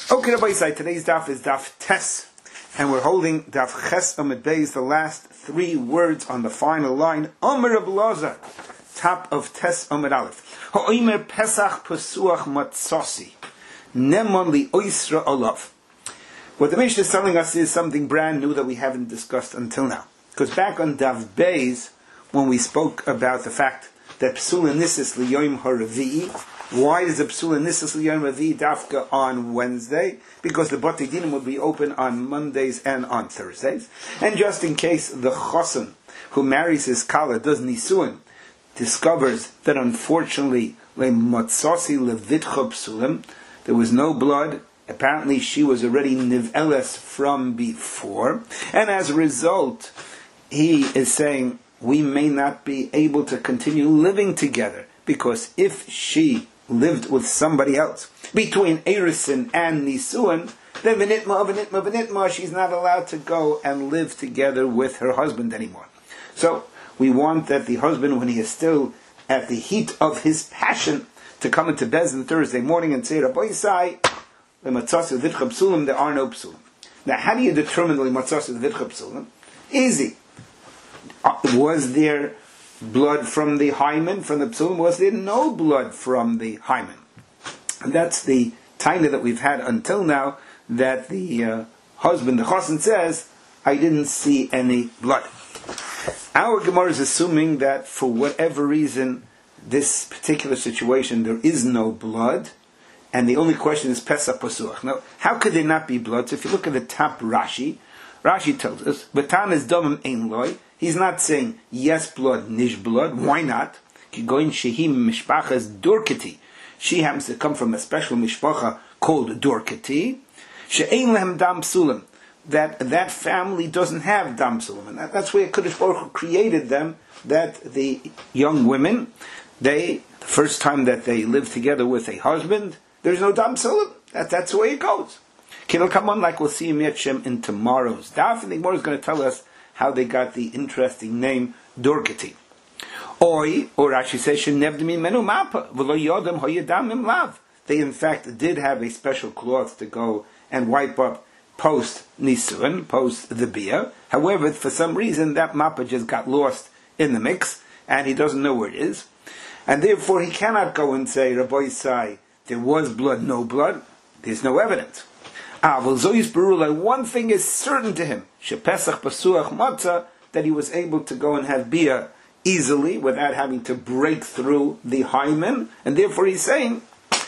Okay, Rabbi Yisai, today's daf is daf tes, and we're holding daf ches amid beis, the last three words on the final line. Omer Rabbi Lazar, top of tes amid aleph. Ha'omer pesach pesuach matzasi, nemon li oisra olav. What the Mishnah is telling us is something brand new that we haven't discussed until now. Because back on daf beis, when we spoke about the fact that psula nisis liyoim haravi'i, why is the psula nisis liyoim haravi'i dafka on Wednesday? Because the Bati Dinim would be open on Mondays and on Thursdays. And just in case the chosen who marries his kala does nisuin, discovers that unfortunately le'matzasi levitcha psulim, there was no blood. Apparently she was already niveles from before. And as a result, he is saying, we may not be able to continue living together, because if she lived with somebody else between Erisin and Nisuin, then v'nitma, she's not allowed to go and live together with her husband anymore. So we want that the husband, when he is still at the heat of his passion, to come into Bezdin Thursday morning and say, Rabbi Yisai, l'matzasu v'vitcha psulim, there are no psulim. Now, how do you determine the l'matzasu v'vitcha psulim? Easy. Was there blood from the hymen, from the psulim? Was there no blood from the hymen? And that's the taina that we've had until now, that the husband, the chosen, says, I didn't see any blood. Our Gemara is assuming that for whatever reason, this particular situation, there is no blood, and the only question is Pesach Pasuach. Now, how could there not be blood? So if you look at the top Rashi tells us, Batan is domim ein loy. He's not saying yes blood, nish blood. Why not? Kigoin shehim mishpachas durkati. She happens to come from a special mishpacha called durkati. She'ein lehem dam psulim. That family doesn't have dam psulim, and that's where Kadosh Baruch Hu created them. That the young women, the first time that they live together with a husband, there's no dam psulim. That's the way it goes. It'll come on like we'll see Yet in tomorrow's daf, and the Gemara is going to tell us how they got the interesting name Durkati. Or Rashi says, menu mapa, lav. They in fact did have a special cloth to go and wipe up post Nisuin, post the Bia. However, for some reason, that mappa just got lost in the mix, and he doesn't know where it is. And therefore, he cannot go and say, Rabbi Yisai, there was blood, no blood. There's no evidence. One thing is certain to him, that he was able to go and have Bia easily without having to break through the hymen, and therefore he's saying,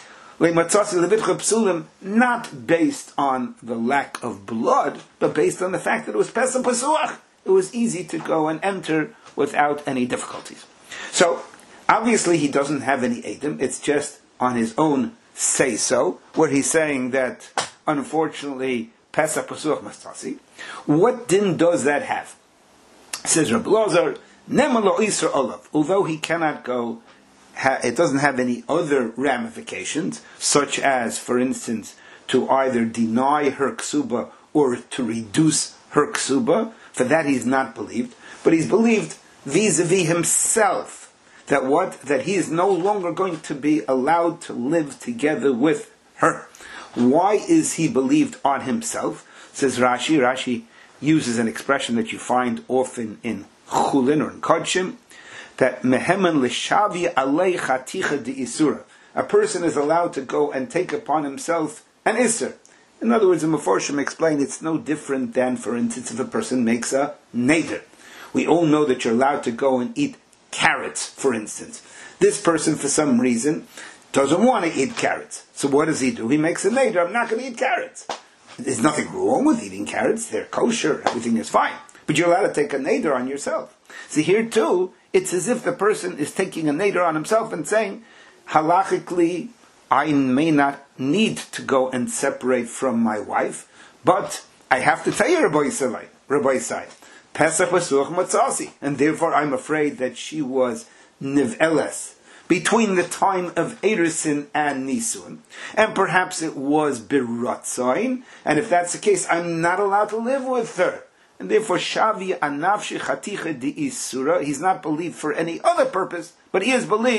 not based on the lack of blood, but based on the fact that it was Pesach Pasuach. It was easy to go and enter without any difficulties. So, obviously he doesn't have any Edom, it's just on his own say-so, where he's saying that unfortunately, Pesach Pasuach Mastasi. What din does that have? Says Rabbi Lazar, Neman lo Isra Olav. Although he cannot go, it doesn't have any other ramifications, such as, for instance, to either deny her ksuba or to reduce her ksuba. For that he's not believed. But he's believed vis-a-vis himself, that he is no longer going to be allowed to live together with her. Why is he believed on himself? Says Rashi. Rashi uses an expression that you find often in Chulin or in Kodshim, that mehemen l'shavi alei chaticha de isura. A person is allowed to go and take upon himself an isur. In other words, the Meforshim explain it's no different than, for instance, if a person makes a neder. We all know that you're allowed to go and eat carrots, for instance. This person, for some reason, doesn't want to eat carrots. So what does he do? He makes a neder, I'm not going to eat carrots. There's nothing wrong with eating carrots. They're kosher. Everything is fine. But you're allowed to take a neder on yourself. See, here too, it's as if the person is taking a neder on himself and saying, halachically, I may not need to go and separate from my wife, but I have to tell you, Rabbi Yisai, Pesach Pasuach Matzasi, and therefore I'm afraid that she was niveles between the time of Erisin and Nisun, and perhaps it was Biratzain, and if that's the case, I'm not allowed to live with her. And therefore, Shavi Anavshi Chaticha Di Isura, he's not believed for any other purpose, but he is believed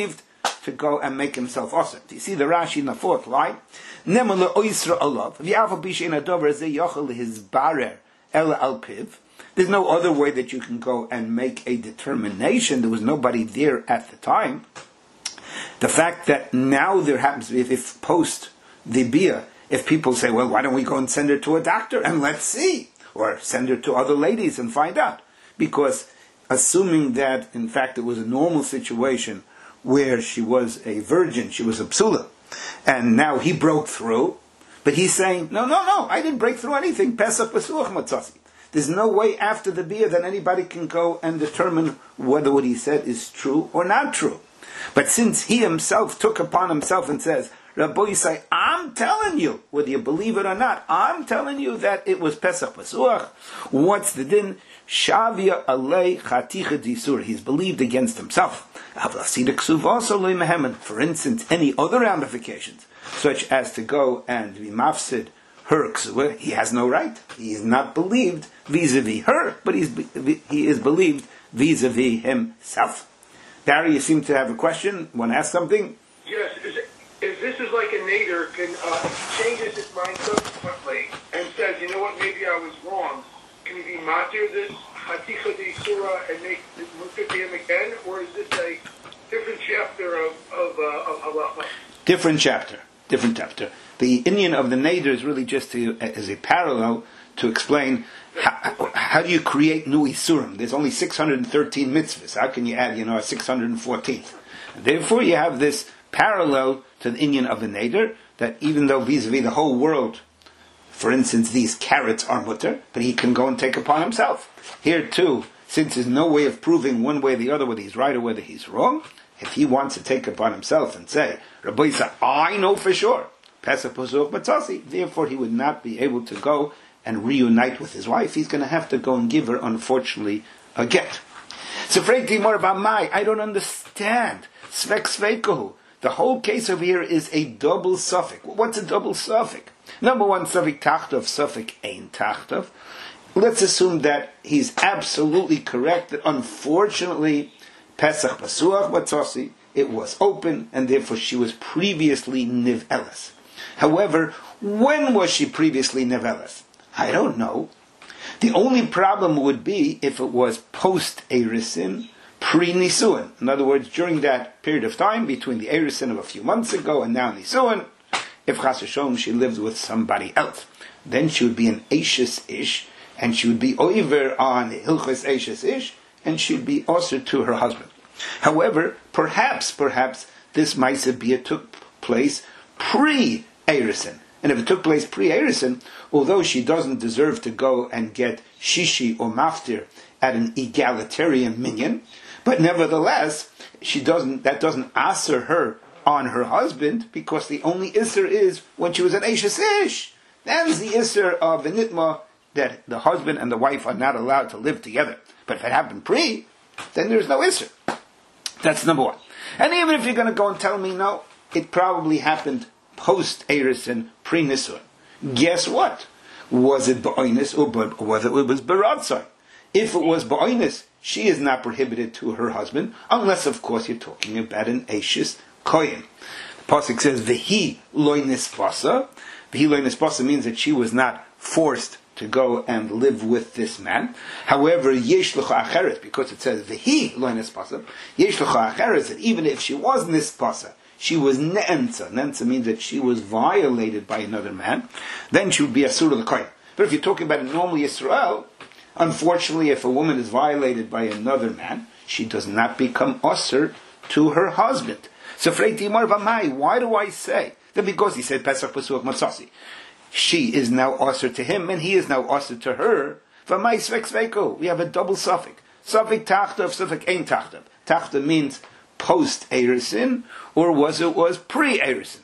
to go and make himself osir. Do you see the Rashi in the fourth line? Nemele oisra alav. V'yafal pishin adover ze yochel his barer el al piv. There's no other way that you can go and make a determination. There was nobody there at the time. The fact that now there happens to be, if post the bia, if people say, well, why don't we go and send her to a doctor and let's see, or send her to other ladies and find out, because assuming that in fact it was a normal situation where she was a virgin, she was a psula, and now he broke through, but he's saying, no, I didn't break through anything. Pesach Pesuach Matzasi. There's no way after the bia that anybody can go and determine whether what he said is true or not true. But since he himself took upon himself and says, Rabbi Yisai, I'm telling you, whether you believe it or not, I'm telling you that it was Pesach Pesuach. What's the din? Shavia alei chaticha disur. He's believed against himself. For instance, any other ramifications, such as to go and be mafsid her ksuvah, he has no right. He is not believed vis-a-vis her, but he is believed vis-a-vis himself. Barry, you seem to have a question. Want to ask something? Yes. If this is like a nader, can changes his mind subsequently and says, you know what, maybe I was wrong. Can he be matir this haticha di surah and make it mukha to him again, or is this a different chapter of halacha? Different chapter. The Indian of the nader is really just as a parallel to explain how do you create new isurim. There's only 613 mitzvahs. How can you add, a 614th? And therefore, you have this parallel to the Indian of the nader, that even though vis-a-vis the whole world, for instance, these carrots are mutter, but he can go and take upon himself. Here too, since there's no way of proving one way or the other whether he's right or whether he's wrong, if he wants to take upon himself and say, Rabbi Yisrael, I know for sure, Pesach Pesuach Matzasi, therefore he would not be able to go and reunite with his wife. He's going to have to go and give her, unfortunately, a get. So, Freiti more about I don't understand. Svek Sveikohu. The whole case over here is a double suffix. What's a double suffix? Number one, suffix tachtov, suffix ein tachtov. Let's assume that he's absolutely correct, that unfortunately, Pesach Pesuach Matzasi, it was open, and therefore she was previously niveles. However, when was she previously niveles? I don't know. The only problem would be if it was post-Erisin, pre-Nisuin. In other words, during that period of time, between the Erisin of a few months ago and now Nisuin, if Chas V'Sholom she lived with somebody else, then she would be an Eishes Ish, and she would be over on Hilchos Eishes Ish, and she would be also to her husband. However, perhaps this Maaseh Bia took place pre-Erisin. And if it took place pre-Erisin, although she doesn't deserve to go and get shishi or maftir at an egalitarian minyan, but nevertheless, that doesn't answer her on her husband, because the only isser is when she was an Eishes Ish. That's the isser of the nitma, that the husband and the wife are not allowed to live together. But if it happened pre, then there's no isser. That's number one. And even if you're going to go and tell me, no, it probably happened post-Erisin, pre-Nisuin. Guess what? Was it ba'onis or whether it was baratzai? If it was ba'onis, she is not prohibited to her husband, unless, of course, you're talking about an Eishes Kohen. The pasuk says, V'hi loy nispasa. V'hi loy nispasa means that she was not forced to go and live with this man. However, yesh l'cha acheret, because it says, V'hi loy nispasa, yesh l'cha acheret, that even if she was nispasa, she was ne'enza. Ne'enza means that she was violated by another man. Then she would be asur l'kohen. But if you're talking about a normal Yisrael, unfortunately, if a woman is violated by another man, she does not become asur to her husband. So, Freiti Mar V'mai, why do I say that? Because he said Pesach Pesuach Matzasi, she is now asur to him, and he is now asur to her. V'mai svek sveko. We have a double suffix. Suffix tachtav, suffix ein tachtav. Tachtav means post-Erisin, or was pre-Erisin.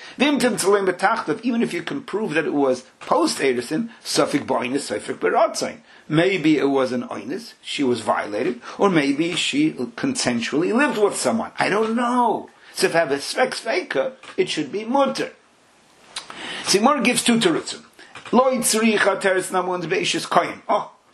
Even if you can prove that it was post-Erisin, suffix ba'onis, suffix baratzai. Maybe it was an oinus, she was violated, or maybe she consensually lived with someone. I don't know. So if I have a svek sveka, it should be mutter. Simor gives two terutzim. Lo yitzricha teretz namun's be'ishes koyin. Oh,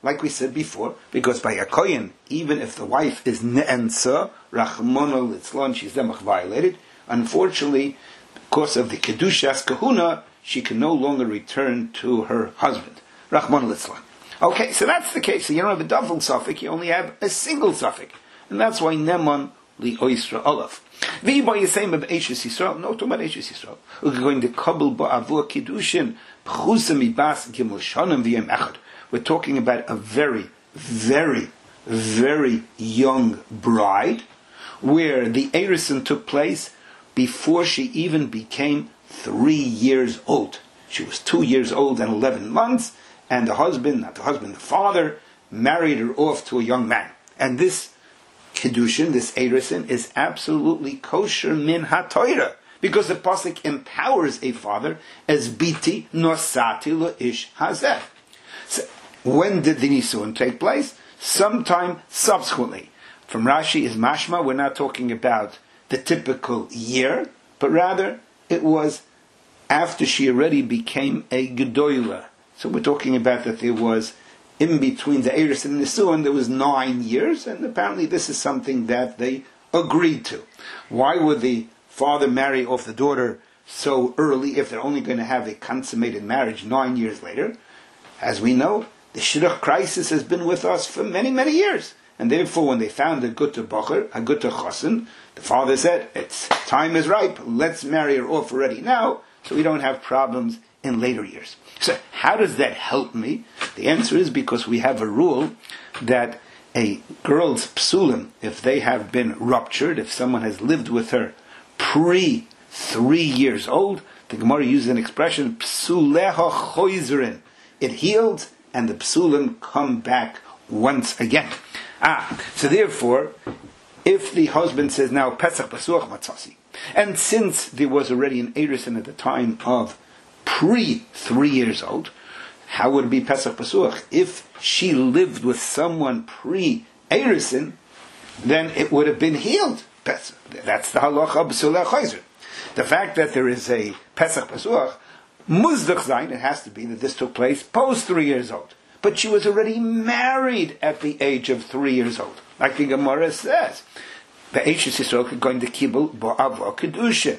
like we said before, because by a kohen, even if the wife is ne'ensa, rachmana litzlan, she's demach violated, unfortunately, because of the kedushas kahuna, she can no longer return to her husband. Rachmana litzlan. Okay, so that's the case. So you don't have a double suffix, you only have a single suffix. And that's why neman li oisra olav. V'yiba yisayim of Eishes Yisrael, no talking about Eishes Yisrael. We're going to kabel ba'avur kiddushin, b'chusa mibas gimel shanim v'yem echad. We're talking about a very, very, very young bride, where the Eirison took place before she even became 3 years old. She was 2 years old and 11 months, and the husband, the father, married her off to a young man. And this Kiddushin, this Eirison, is absolutely kosher min ha-Torah, because the pasuk empowers a father as biti nosati lo-ish hazeh. So, when did the Nisuin take place? Sometime subsequently. From Rashi is mashma, we're not talking about the typical year, but rather it was after she already became a gedoyla. So we're talking about that there was, in between the Eris and the Nisuin, there was 9 years, and apparently this is something that they agreed to. Why would the father marry off the daughter so early if they're only going to have a consummated marriage 9 years later? As we know, the shidduch crisis has been with us for many, many years. And therefore, when they found a gutta bocher, a gutta chosin, the father said, "It's time is ripe, let's marry her off already now, so we don't have problems in later years." So how does that help me? The answer is because we have a rule that a girl's psulim, if they have been ruptured, if someone has lived with her pre 3 years old, the Gemara uses an expression, psuleha choizerin. It heals and the psulim come back once again. So therefore, if the husband says now Pesach Pasuach Matzasi, and since there was already an Eirison at the time of pre 3 years old, how would it be Pesach Pasuach? If she lived with someone pre Eirison, then it would have been healed. Pesach. That's the halacha b'suleh chayzer. The fact that there is a Pesach Pasuach, muzdach zayin, it has to be that this took place post 3 years old. But she was already married at the age of 3 years old. Like the Gemara says, the Eishes Yisrael going to kibul ba'ava kedushin.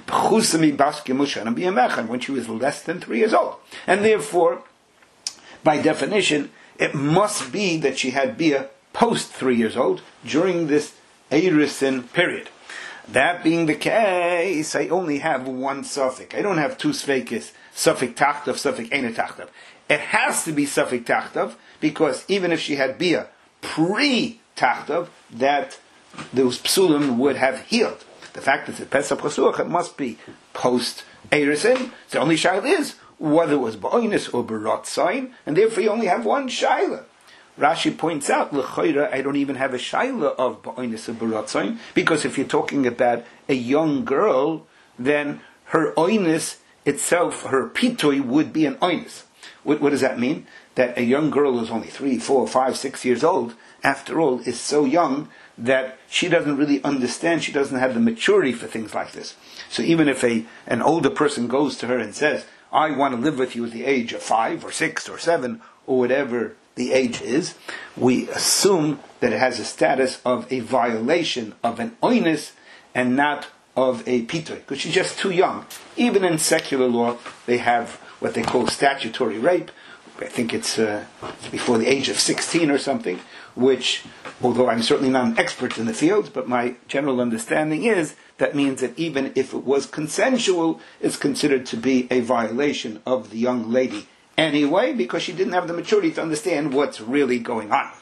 When she was less than 3 years old. And therefore, by definition, it must be that she had bia post 3 years old during this Eirison period. That being the case, I only have one suffix. I don't have two sfeikis, suffix tachtav, suffix ena tachtav. It has to be suffix tachtav, because even if she had bia pre-tachtav, that those psulim would have healed. The fact that it's Pesach Pasuach, it must be post-Eirison. The only shaila is whether it was ba'oinus or b'ratzayin, and therefore you only have one shaila. Rashi points out, l'chayra, I don't even have a shaila of ba'oinus or b'ratzayin, because if you're talking about a young girl, then her oinus itself, her pitui, would be an oinus. What does that mean? That a young girl who's only 3, 4, 5, 6 years old, after all, is so young that she doesn't really understand, she doesn't have the maturity for things like this. So even if an older person goes to her and says, I want to live with you at the age of 5 or 6 or 7 or whatever the age is, we assume that it has a status of a violation of an oinus and not of a pitoy, because she's just too young. Even in secular law, they have what they call statutory rape. I think it's before the age of 16 or something, which, although I'm certainly not an expert in the field, but my general understanding is that means that even if it was consensual, it's considered to be a violation of the young lady anyway, because she didn't have the maturity to understand what's really going on.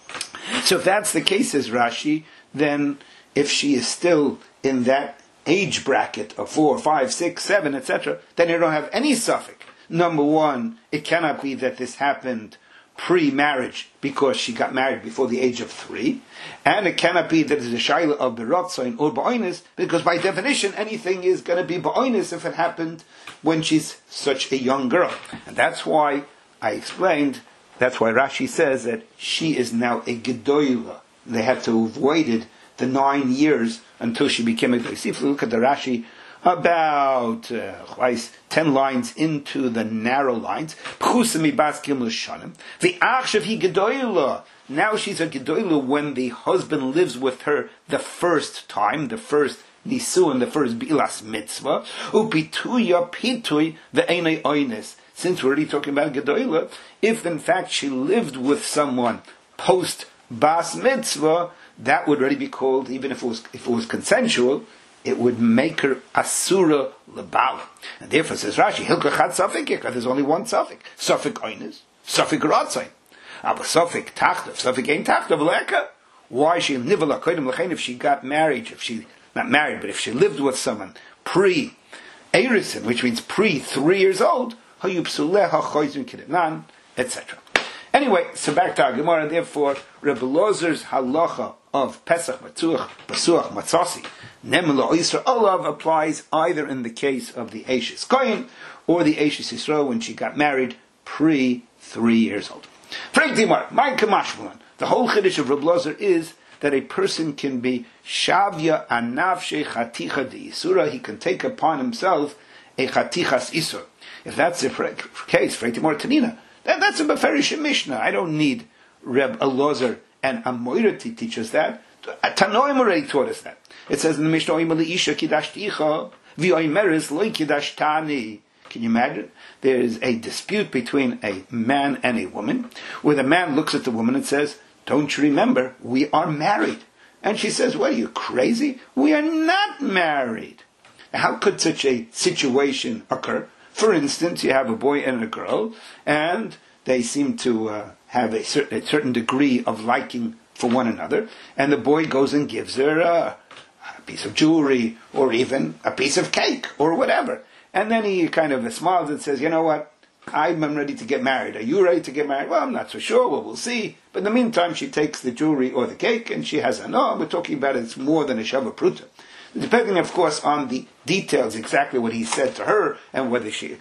So if that's the case, says Rashi, then if she is still in that age bracket of 4, 5, 6, 7, etc., then you don't have any suffix. Number one, it cannot be that this happened pre-marriage because she got married before the age of 3, and it cannot be that it's a shaila of beratzain or ba'oinus, because by definition anything is going to be ba'oinus if it happened when she's such a young girl. And that's why I explained, that's why Rashi says that she is now a gedoyla. They had to have waited the 9 years until she became a gedoyla. See, if you look at the Rashi about 10 lines into the narrow lines. Now she's a gedoyla when the husband lives with her the first time, the first nisuin, the first bilas mitzvah. Upituya pitui ve'enei oynes. Since we're already talking about gedoyla, if in fact she lived with someone post bas mitzvah, that would already be called, even if it was consensual, it would make her asura lebal. And therefore says Rashi, hilka chad safik, because there's only one safik. Safik oynes, safik ratzain. Aber safik tachtav, safik ein tachtav leka. Why she nivala kodim lechein, if she got married, if she, not married, but if she lived with someone pre-erisin, which means pre-3 years old, hayupsuleha choizun kidnan, etc. Anyway, so back to our Gemara, therefore, Rebbe Lozer's halacha of Pesach, Basuach, Matzasi, Nemela Oyster Olav applies either in the case of the Eishes Kohen or the Eishes Yisrael when she got married pre-3 years old. Frank Dimar, my Kamashmalan, the whole Chiddush of Rebbe Lozer is that a person can be Shavya Anavshe Chaticha de Yisura, he can take upon himself a Chatichas Isur. If that's the case, Frank Dimar Tanina, that's a Beferish Mishnah. I don't need Reb Elazar and Amoira to teach us that. Tanoim already taught us that. It says in the Mishnah, Isha Kidashticha, V'oimeris Loi Kidashtani. Can you imagine? There is a dispute between a man and a woman, where the man looks at the woman and says, don't you remember, we are married. And she says, what, are you crazy? We are not married. Now, how could such a situation occur? For instance, you have a boy and a girl, and they seem to have a certain degree of liking for one another, and the boy goes and gives her a piece of jewelry, or even a piece of cake, or whatever. And then he kind of smiles and says, you know what, I'm ready to get married. Are you ready to get married? Well, I'm not so sure, well, we'll see. But in the meantime, she takes the jewelry or the cake, and she has we're talking about it's more than a shava pruta. Depending, of course, on the details, exactly what he said to her, and whether she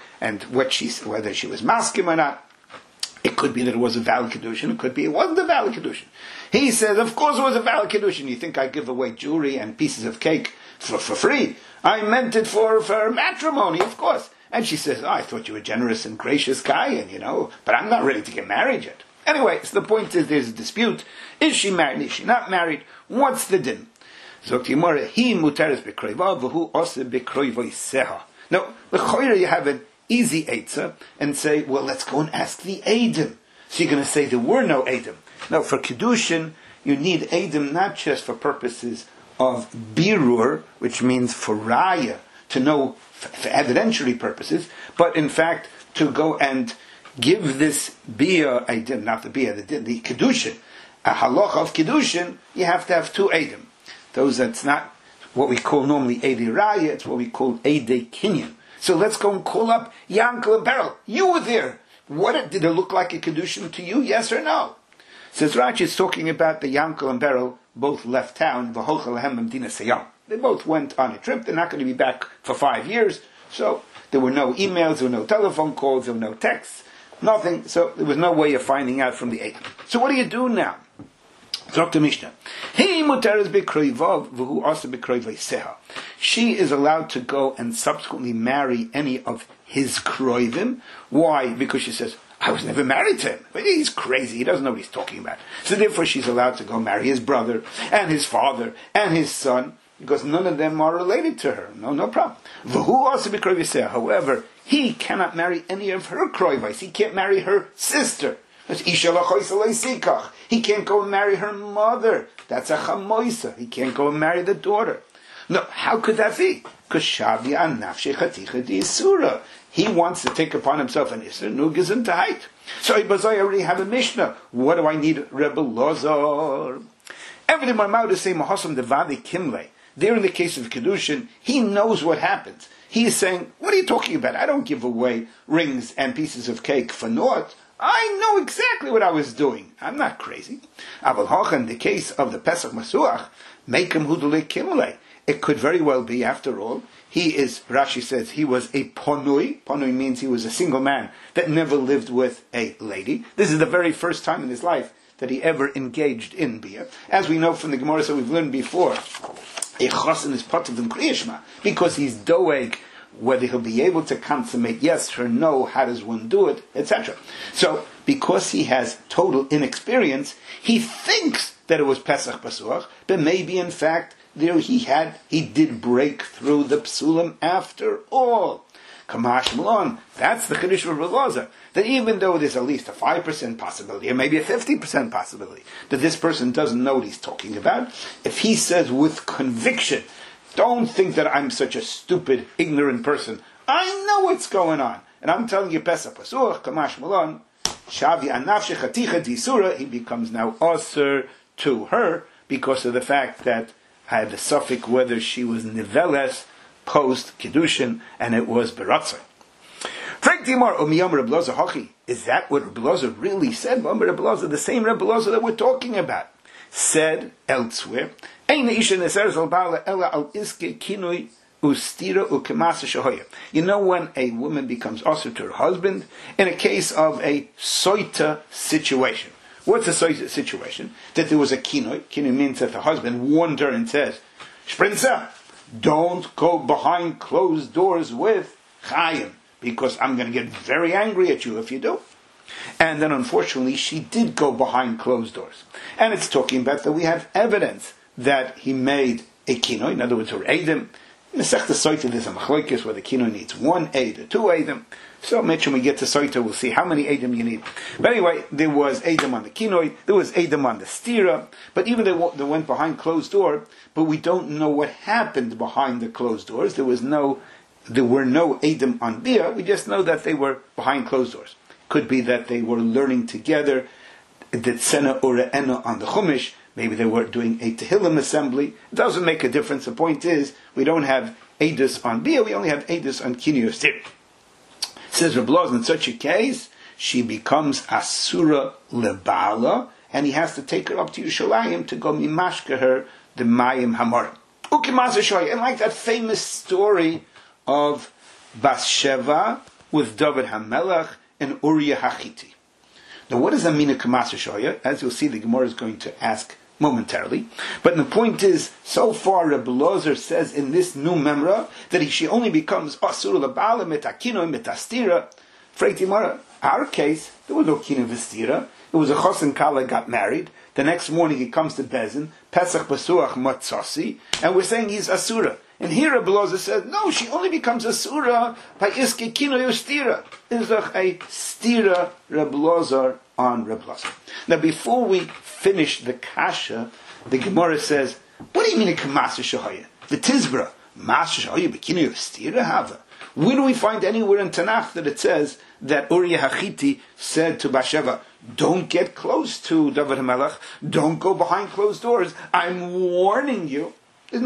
was maskim or not. It could be that it was a valid kedushin. It could be it wasn't a valid kedushin. He says, of course it was a valid kedushin. You think I give away jewelry and pieces of cake for free? I meant it for matrimony, of course. And she says, I thought you were a generous and gracious guy, and but I'm not ready to get married yet. Anyway, so the point is there's a dispute. Is she married? Is she not married? What's the din? Zok Yimora, he mutaris bekroiva, v'hu ose bekroivoi seha. Now, the choyer you have an easy eitzah and say, well, let's go and ask the Eidim. So you're going to say there were no Eidim. No, for Kedushin, you need Eidim not just for purposes of birur, which means for raya, to know for evidentiary purposes, but in fact to go and give this bia, not the bia, the Kedushin, a halacha of Kedushin, you have to have 2 Eidim. That's not what we call normally Eidei Raya, it's what we call Eidei Kinyan. So let's go and call up Yankel and Beryl. You were there. Did it look like a Kedushin to you? Yes or no? Says Rashi is talking about the Yankel and Beryl both left town, V'hochel Lahem B'mdina Sayam. They both went on a trip. They're not going to be back for 5 years. So there were no emails, there were no telephone calls, there were no texts, nothing. So there was no way of finding out from the Eidim. So what do you do now? Dr. Mishnah. She is allowed to go and subsequently marry any of his kroivim. Why? Because she says, I was never married to him. He's crazy. He doesn't know what he's talking about. So therefore she's allowed to go marry his brother and his father and his son, because none of them are related to her. No problem. However, he cannot marry any of her kroivais. He can't marry her sister. He can't go and marry her mother. That's a chamoisa. He can't go and marry the daughter. No, how could that be? Because Shavya Anafshe Chaticha di Isura. He wants to take upon himself an Isra Nugizim to height. So I already have a Mishnah. What do I need? Rebbe Lozor. Everything my mouth is saying Mahosam Devadi Kimle. There in the case of Kedushin, he knows what happens. He is saying, what are you talking about? I don't give away rings and pieces of cake for naught. I know exactly what I was doing. I'm not crazy. Aval Hocha, in the case of the Pesach Masuach, make him hudule kimule. It could very well be, after all, Rashi says, he was a ponui. Ponui means he was a single man that never lived with a lady. This is the very first time in his life that he ever engaged in bia. As we know from the Gemara, so we've learned before, a chosin is part of them kriyishma, because he's doeg whether he'll be able to consummate yes or no, how does one do it, etc. So, because he has total inexperience, he thinks that it was Pesach Pasuach, but maybe in fact there he did break through the psulim after all. Kamash Malon, that's the Chiddush of Rebbe Elazar, that even though there's at least a 5% possibility, or maybe a 50% possibility, that this person doesn't know what he's talking about, if he says with conviction, don't think that I'm such a stupid, ignorant person, I know what's going on, and I'm telling you Pesach Pasuach, Kamash Malon, Shavi Anafshe Chaticha Disura, he becomes now Aser to her, because of the fact that I had the suffix whether she was Niveles, post Kiddushin, and it was Beratzah. Frank Timor, Umiyam Rebbe Elazar Hachi. Is that what Rebbe Elazar really said? Rebbe Elazar, the same Rebbe Elazar that we're talking about, said elsewhere, you know when a woman becomes asur to her husband, in a case of a soita situation. What's a soita situation? That there was a kinoi. Kinoi means that the husband warned her and says, Sprinza, don't go behind closed doors with Chaim, because I'm going to get very angry at you if you do. And then unfortunately she did go behind closed doors. And it's talking about that we have evidence that he made a kinoi, in other words, her edim. In the Sechta Soita there's a machlokes where the kinoi needs 1 eid or 2 edim. So mention when we get to Soita, we'll see how many edim you need. But anyway, there was edim on the kinoi, there was edim on the stira, but even they went behind closed door, but we don't know what happened behind the closed doors. There were no edim on bia, we just know that they were behind closed doors. Could be that they were learning together, the tzena ure'ena on the chumash, maybe they were doing a Tehillim assembly. It doesn't make a difference. The point is, we don't have edus on bia, we only have edus on kinoi or stira. Says Rebbe Elazar, in such a case, she becomes asura lebala, and he has to take her up to Yerushalayim to go mimashka her the mayim hamor. And like that famous story of Bathsheba with David HaMelech and Uriah Hachiti. Now, what does that mean, a Kamasa Shoya? As you'll see, the Gemara is going to ask momentarily. But the point is, so far, Rebbe Elazar says in this new memra that she only becomes asur lebala metakino metastira. Freitimara, our case, there was no kino vestira. It was a chosen kala got married. The next morning he comes to Bezin, Pesach Pasuach Matzasi, and we're saying he's asura. And here Rebbe Elazar says, no, she only becomes asura by iske kino yostira. There's a stira Rebbe Elazar on Rebbe Elazar. Now, before we finish the kasha, the Gemara says, what do you mean a kamasa shahaya? The Tizbra, masa shahaya b'kino yostira hava. Where do we find anywhere in Tanakh that it says that Uriah Hachiti said to Bathsheba, don't get close to David HaMelech, don't go behind closed doors, I'm warning you. There's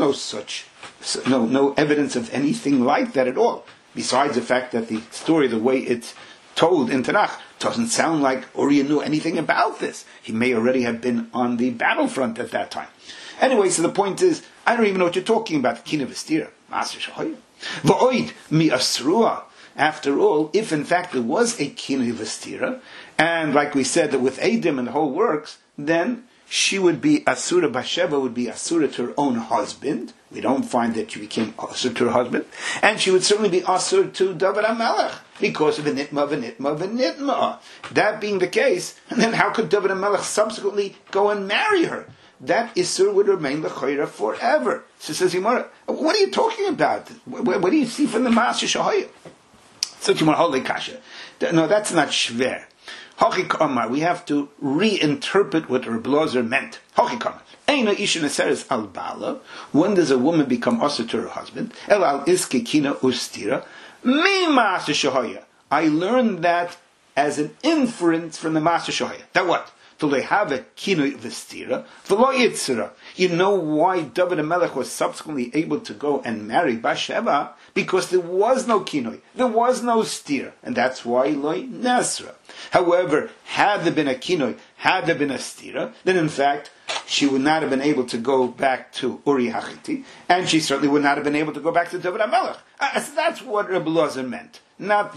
no evidence of anything like that at all. Besides the fact that the story, the way it's told in Tanakh, doesn't sound like Uriah knew anything about this. He may already have been on the battlefront at that time. Anyway, so the point is, I don't even know what you're talking about. Kina v'stira, Master Shahoy. V'oid mi asrua. After all, if in fact there was a kina v'stira, and like we said that with Adam and the whole works, then she would be asura, Bathsheba would be asura to her own husband. We don't find that she became asur to her husband. And she would certainly be asur to David HaMelech, because of a nitma. That being the case, and then how could David HaMelech subsequently go and marry her? That Isur would remain l'chayra forever. So says Yimara, what are you talking about? What do you see from the Maaseh Shahaya? So Yimara, holy kasha. No, that's not shver. Hachik Omar, we have to reinterpret what Rebbe Elazar meant. Hachik Omar. Eina isha neseres al bala. When does a woman become asur to her husband? El al iske kina ustira. Mi Maaseh Shahaya. I learned that as an inference from the Maaseh Shahaya. That what? Till they have a kinoi v'stira, v'lo yitzira. You know why David HaMelech was subsequently able to go and marry Bathsheba? Because there was no kinoi, there was no stira, and that's why loy nasra. However, had there been a kinoi, had there been a stira, then in fact she would not have been able to go back to Uriah Hachiti, and she certainly would not have been able to go back to David HaMelech. So that's what Rebbe Elazar meant. Not that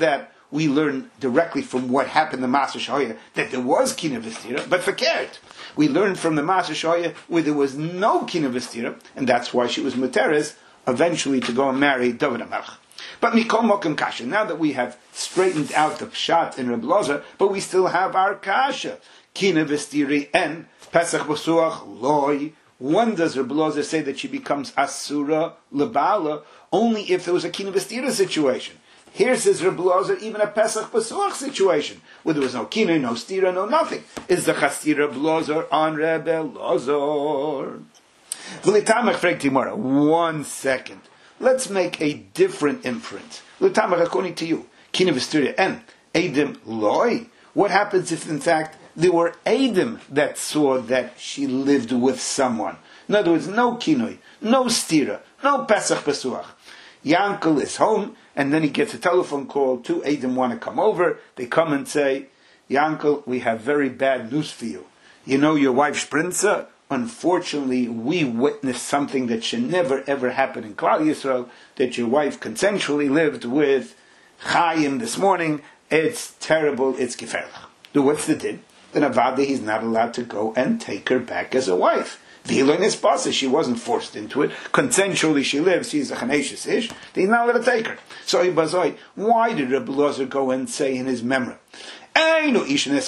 we learn directly from what happened in the Maser Shahoya that there was Kina V'Stira, but verkehrt. We learned from the Maser Shahoya where there was no Kina V'Stira, and that's why she was Muteres eventually to go and marry David HaMelech. But Mikol Mokem Kasha, now that we have straightened out the Pshat in Reb Lozer, but we still have our Kasha. Kina V'Stiri and Pesach B'Suach Loi. When does Reb Lozer say that she becomes Asura Lebala? Only if there was a Kina V'Stira situation. Here says Reb Lozer, even a Pesach B'Suach situation, where there was no Kina, no Stira, no nothing. Is the Chastir Reb Lozer on Reb Lozer? V'litamach frek Timora. 1 second. Let's make a different inference. V'litamach according to you. Kina V'Stira and Eidim Loi. What happens if in fact there were Eidim that saw that she lived with someone? In other words, no Kinoi, no Stira, no Pesach B'Suach. Yankel is home, and then he gets a telephone call. 2 Eidim want to come over. They come and say, Yankel, we have very bad news for you. You know your wife Sprinza? Unfortunately, we witnessed something that should never ever happen in Klal Yisrael, that your wife consensually lived with Chaim this morning. It's terrible, it's geferlich. So what's the din? Then Avada, he's not allowed to go and take her back as a wife. V'hiloin is pasa, she wasn't forced into it. Consensually she lives, she's a chaneshis ish, he's not allowed to take her. So why did Reb Lozer go and say in his memory, what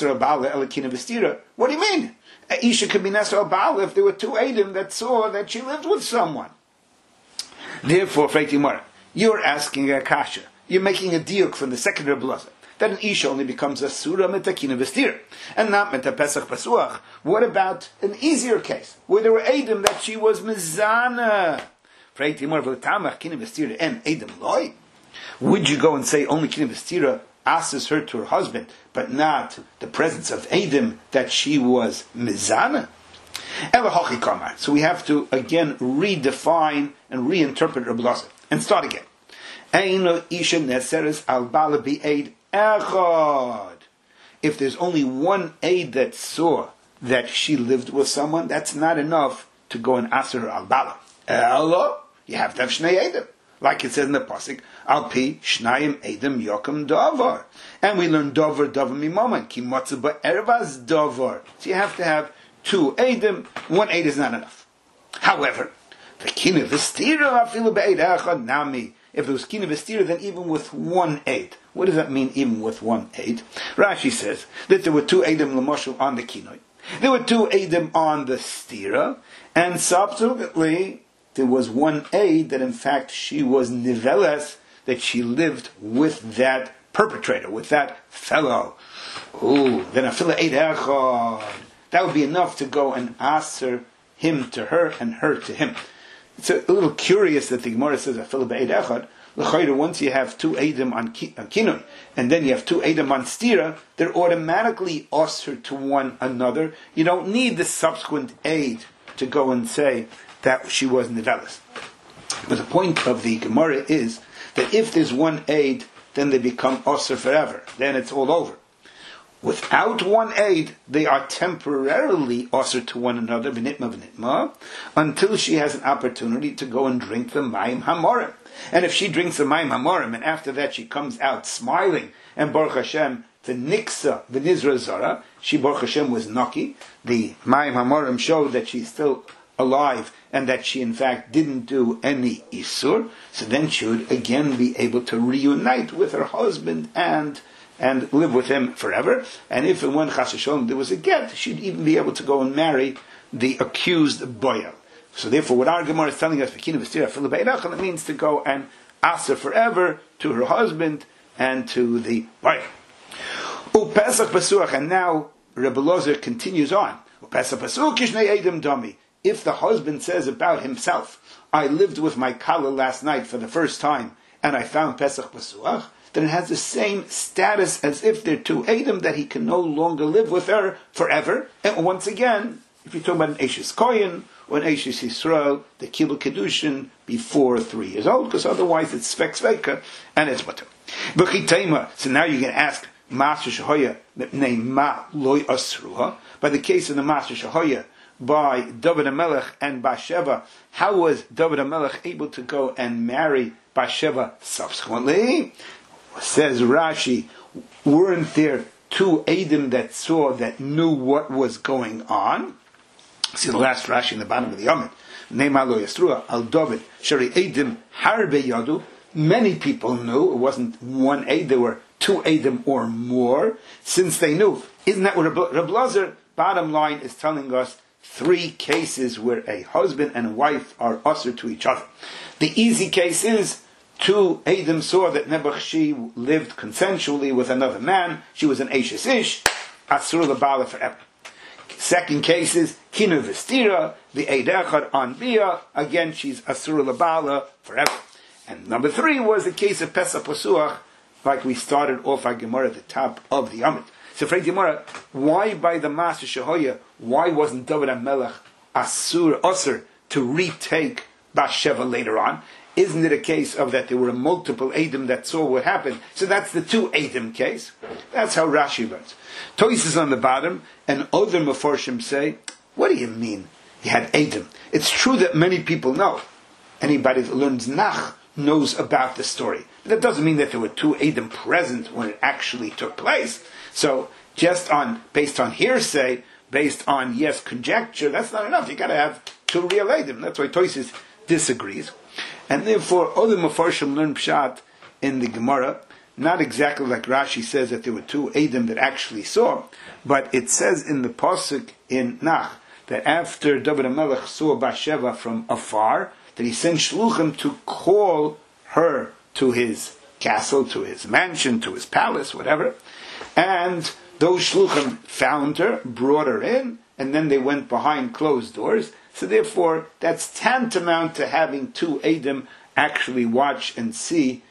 do you mean? Isha could be Nesra Ba'al if there were 2 Eidim that saw that she lived with someone. Therefore, Freitimara, you're asking a kasha. You're making a diuk from the second Reb Lozer that an Isha only becomes a Surah Metakina V'Stira and not Meta Pesach Pasuach. What about an easier case where there were Eidim that she was Mizana? Freitimara V'Tamach Kina V'Stira and Eidim Loi? Would you go and say only Kina V'Stira asks her to her husband, but not the presence of Eidim that she was Mizana? So we have to again redefine and reinterpret Reb Lozer and start again. If there's only one aid that saw that she lived with someone, that's not enough to go and ask her al bala. You have to have shnei eidim. Like it says in the pasuk, al pi shnayim eidim yokem davar. And we learn davar mimaman, ki matzu ba'ervaz davar. So you have to have 2 eidim. 1 aid is not enough. However, the kina v'stira afilu be'eid echad nami. If it was kina v'stira, then even with 1 aid. What does that mean, even with 1 aid? Rashi says that there were 2 eidim l'moshel on the kinoi. There were 2 eidim on the stira, and subsequently there was 1 aid that in fact she was niveles, that she lived with that perpetrator, with that fellow. Then afilu eid echad. That would be enough to go and answer him to her and her to him. It's a little curious that the Gemara says afilu be'eid echad. L'chayre, once you have 2 eidim on kinoi, and then you have 2 eidim on stira, they're automatically usher to one another. You don't need the subsequent aid to go and say that she was nivelis. But the point of the Gemara is that if there's 1 aid, then they become usher forever. Then it's all over. Without 1 aid, they are temporarily usher to one another, v'nitma, until she has an opportunity to go and drink the mayim hamorim. And if she drinks the mayim hamorim, and after that she comes out smiling, and Baruch Hashem, the niksa, the nizra zara, she Baruch Hashem was naki, the mayim hamorim showed that she's still alive, and that she in fact didn't do any isur, so then she would again be able to reunite with her husband and live with him forever. And if and when chas v'sholom there was a get, she'd even be able to go and marry the accused boyel. So therefore, what our Gemara is telling us, it means to go and ask her forever to her husband and to the boyel. And now Rebbe Lozer continues on. If the husband says about himself, I lived with my kala last night for the first time, and I found Pesach Pasuach, then it has the same status as if they're 2 eidim that he can no longer live with her forever. And once again, if you're talking about an Eishes Kohen or an Eishes Yisrael, the Kibbutz Kedushin before 3 years old, because otherwise it's Svek Sveka and it's Mutter. So now you're going to ask, Maser Shahoya, Ma Loi Asruha, by the case of the Maser Shahoya, by David HaMelech and Bathsheba, how was David HaMelech able to go and marry Bathsheba subsequently? Says Rashi, weren't there two Eidim that knew what was going on? See the last Rashi in the bottom of the Yomit. Ne'ma lo Yisrua al David Shari Eidim Harbe Yadu. Many people knew. It wasn't one Eid. There were two Eidim or more. Since they knew, isn't that what Reb Lazar? Bottom line is telling us three cases where a husband and a wife are usher to each other. The easy case is two Eidim saw that Nebuchadnezzar lived consensually with another man. She was an Eishes Ish, Asur L'Bala forever. Second case is Kinu Vestira, the Eid Echad on Bia. Again, she's Asur L'Bala forever. And number three was the case of Pesach Pasuach, like we started off our Gemara at the top of the Yomit. So, Frei Gemara, why by the Master Shehoya, why wasn't David HaMelech Asur to retake Bathsheba later on? Isn't it a case of that there were multiple Eidim that saw what happened? So that's the two Eidim case. That's how Rashi learns. Toys is on the bottom, and other Meforshim say, what do you mean you had Eidim? It's true that many people know. Anybody that learns Nach knows about the story. But that doesn't mean that there were two Eidim present when it actually took place. So, based on hearsay, based on, conjecture, that's not enough. You gotta have two real Eidim. That's why Toys disagrees. And therefore, other Mefarshim learn Pshat in the Gemara, not exactly like Rashi says that there were two Eidim that actually saw, but it says in the Pasuk in Nach, that after David HaMelech saw Bathsheba from afar, that he sent Shluchim to call her to his castle, to his mansion, to his palace, whatever, and those Shluchim found her, brought her in, and then they went behind closed doors. So therefore, that's tantamount to having two Eidim actually watch and see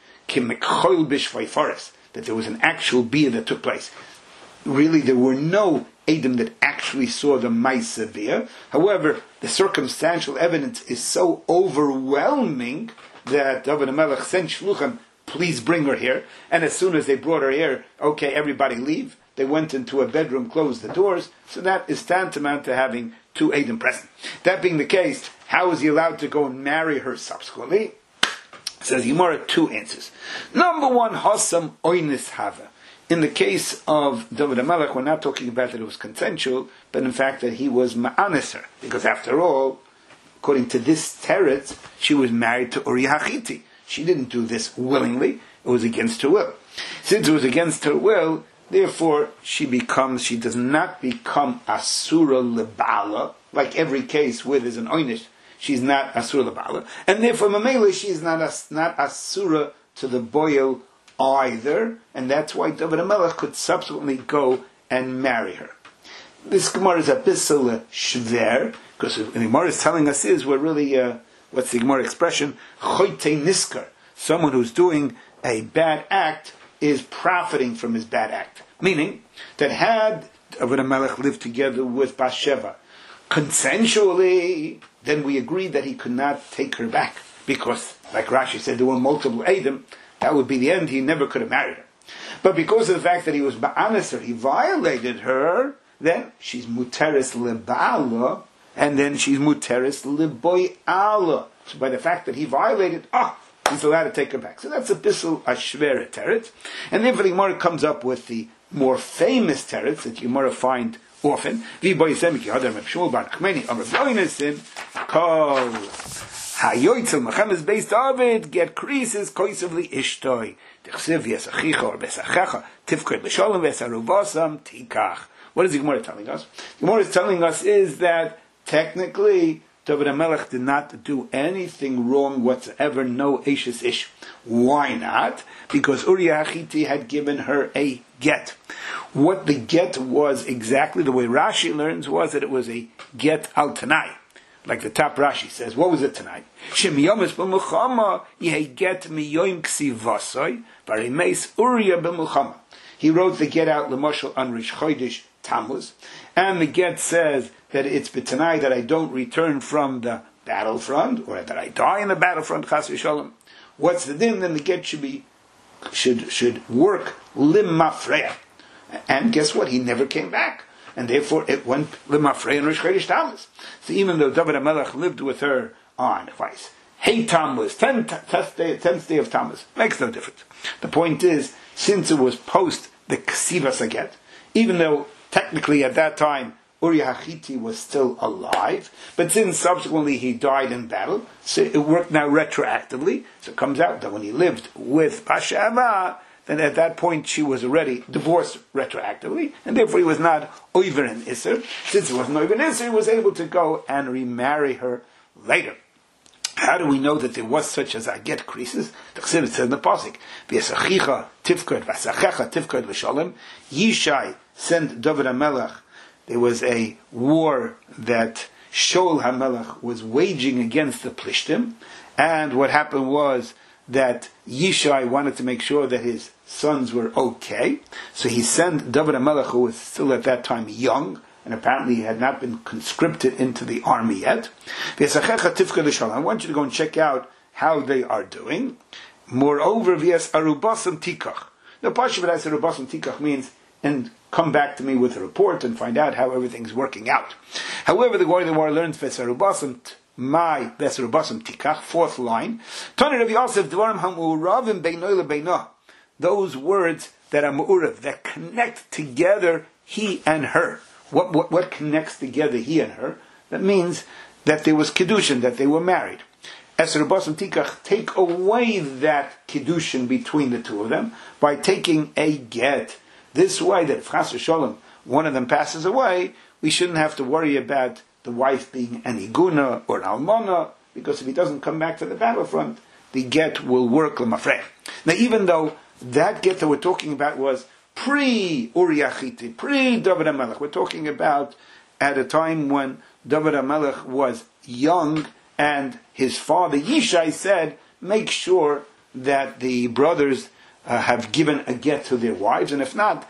that there was an actual bia that took place. Really, there were no Eidim that actually saw the Maisa bia. However, the circumstantial evidence is so overwhelming that David HaMelech sent Shluchim, please bring her here. And as soon as they brought her here, okay, everybody leave. They went into a bedroom, closed the doors. So that is tantamount to having two Eidim present. That being the case, how is he allowed to go and marry her subsequently? Says Gemara, two answers. Number one, Hasam Oinis Hava. In the case of David HaMelech, we're not talking about that it was consensual, but in fact that he was Ma'aneser. Because after all, according to this teretz, she was married to Uriah Hachiti. She didn't do this willingly. It was against her will. Since it was against her will, therefore, she does not become Asura Lebala, like every case where there's an Oynish, she's not Asura Lebala, and therefore, Mamela, she is not Asura to the boil either, and that's why David HaMelech could subsequently go and marry her. This Gemara is a bissel shver, because the Gemara is telling us we're really, what's the Gemara expression? Choyte niskar. Someone who's doing a bad act is profiting from his bad act. Meaning that had David HaMelech lived together with Bathsheba consensually, then we agreed that he could not take her back. Because, like Rashi said, there were multiple Eidim. That would be the end. He never could have married her. But because of the fact that he was Ba'aneser, he violated her, then she's Muteris Leba'ala, and then she's Muteris Leboy'ala. So by the fact that he violated, he's allowed to take her back. So that's a bissel ashvera teretz. And then the Gemara comes up with the more famous teretz that you Gemara find often. Get creases koisavli ishtoi. What is the Gemara telling us? The Gemara is telling us is that technically David HaMelech did not do anything wrong whatsoever, no Eishes Ish. Why not? Because Uriah Hachiti had given her a get. What the get was exactly, the way Rashi learns, was that it was a get al Tanai. Like the top Rashi says, what was it tonight? Shem yomis b'mulchama yehi get miyoim ksivasoi varimeis Uriah b'mulchama. He wrote the get out l'moshel on Rish Chodesh Tammuz, and the get says that it's b'tanai that I don't return from the battlefront, or that I die in the battlefront, chas v'shalom. What's the din? Then the get should work lim mafreya. And guess what? He never came back. And therefore it went lim mafreya in Rish Chodesh Tammuz. So even though David HaMelech lived with her on Hey Tammuz, 10th day of Tammuz. Makes no difference. The point is, since it was post the Ksivas Aget, even though technically at that time Uriah HaChiti was still alive, but since subsequently he died in battle, so it worked now retroactively. So it comes out that when he lived with Bashama, then at that point she was already divorced retroactively, and therefore he was not Oiver and Isser. Since he wasn't Oiver and Isser, he was able to go and remarry her later. How do we know that there was such as Aget creases? The Chassidus says in the Pasuk, V'yasachicha tifkod v'asachecha tifkod v'shalom. Yishai sent David HaMelech. There was a war that Shaul HaMelech was waging against the Plishtim, and what happened was that Yishai wanted to make sure that his sons were okay, so he sent David HaMelech, who was still at that time young, and apparently he had not been conscripted into the army yet. I want you to go and check out how they are doing. Moreover, Vias Arubasam Tikach. The Pasha V'as Arubasam Tikach means, and come back to me with a report and find out how everything's working out. However, the Goy the War learns Vesarubasam my Vesarubasam Tikach, fourth line. Tani Rav Yosef Dvarim HaMu'uravim Beinoy LeBeinoh. Those words that are Mu'urav, that connect together he and her. What connects together he and her? That means that there was Kiddushin, that they were married. Esr Basam Tikach, take away that Kiddushin between the two of them by taking a get. This way, that if Chas v'Sholom, one of them passes away, we shouldn't have to worry about the wife being an Iguna or an Almana, because if he doesn't come back to the battlefront, the get will work l'mafrei. Now, even though that get that we're talking about was pre-Uriah HaChiti, pre-David HaMelech. We're talking about at a time when David HaMelech was young, and his father Yishai said, make sure that the brothers have given a get to their wives, and if not,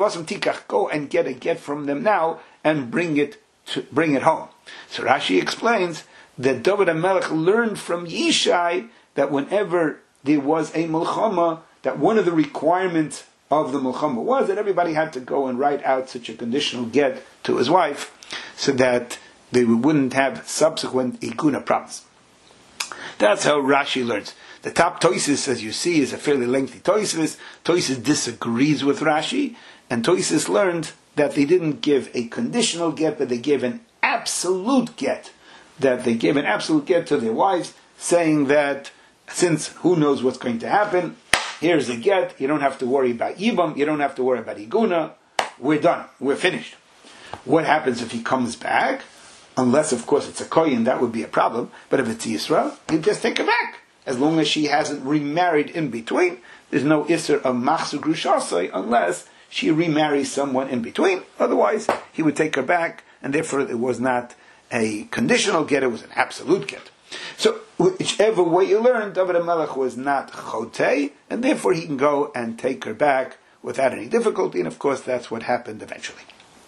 go and get a get from them now and bring it home. So Rashi explains that David HaMelech learned from Yishai that whenever there was a Milchama, that one of the requirements of the Milchama was that everybody had to go and write out such a conditional get to his wife, so that they wouldn't have subsequent Iguna problems. That's how Rashi learns. The top Toises, as you see, is a fairly lengthy Toises. Toises disagrees with Rashi, and Toises learned that they didn't give a conditional get, but they gave an absolute get. That they gave an absolute get to their wives, saying that since who knows what's going to happen, here's a get, you don't have to worry about Yibam, you don't have to worry about Iguna, we're done, we're finished. What happens if he comes back? Unless, of course, it's a Kohen, that would be a problem, but if it's Yisrael, you just take her back. As long as she hasn't remarried in between, there's no Isser of Machzor Grushasai unless she remarries someone in between. Otherwise, he would take her back, and therefore it was not a conditional get, it was an absolute get. So, whichever way you learn, David HaMelech was not chotei, and therefore he can go and take her back without any difficulty, and of course that's what happened eventually.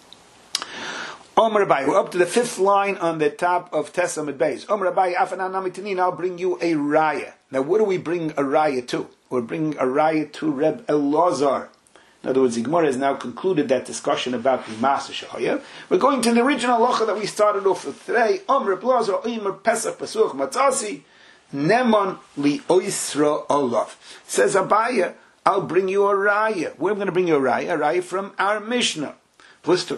Omer Abai, we're up to the fifth line on the top of Tesamid Beis. Omer Abai, Afanan Namitanin, I'll bring you a raya. Now, what do we bring a raya to? We're bringing a raya to Reb Elazar. In other words, the Gemara has now concluded that discussion about the Masa Shahaya. We're going to the original halacha that we started off with today. Omer Elazar, Omer Pesach Pasuch Matzasi, Neman Li Oisra Olav. Says Abaya, I'll bring you a raya. We're going to bring you a raya from our Mishnah. Back on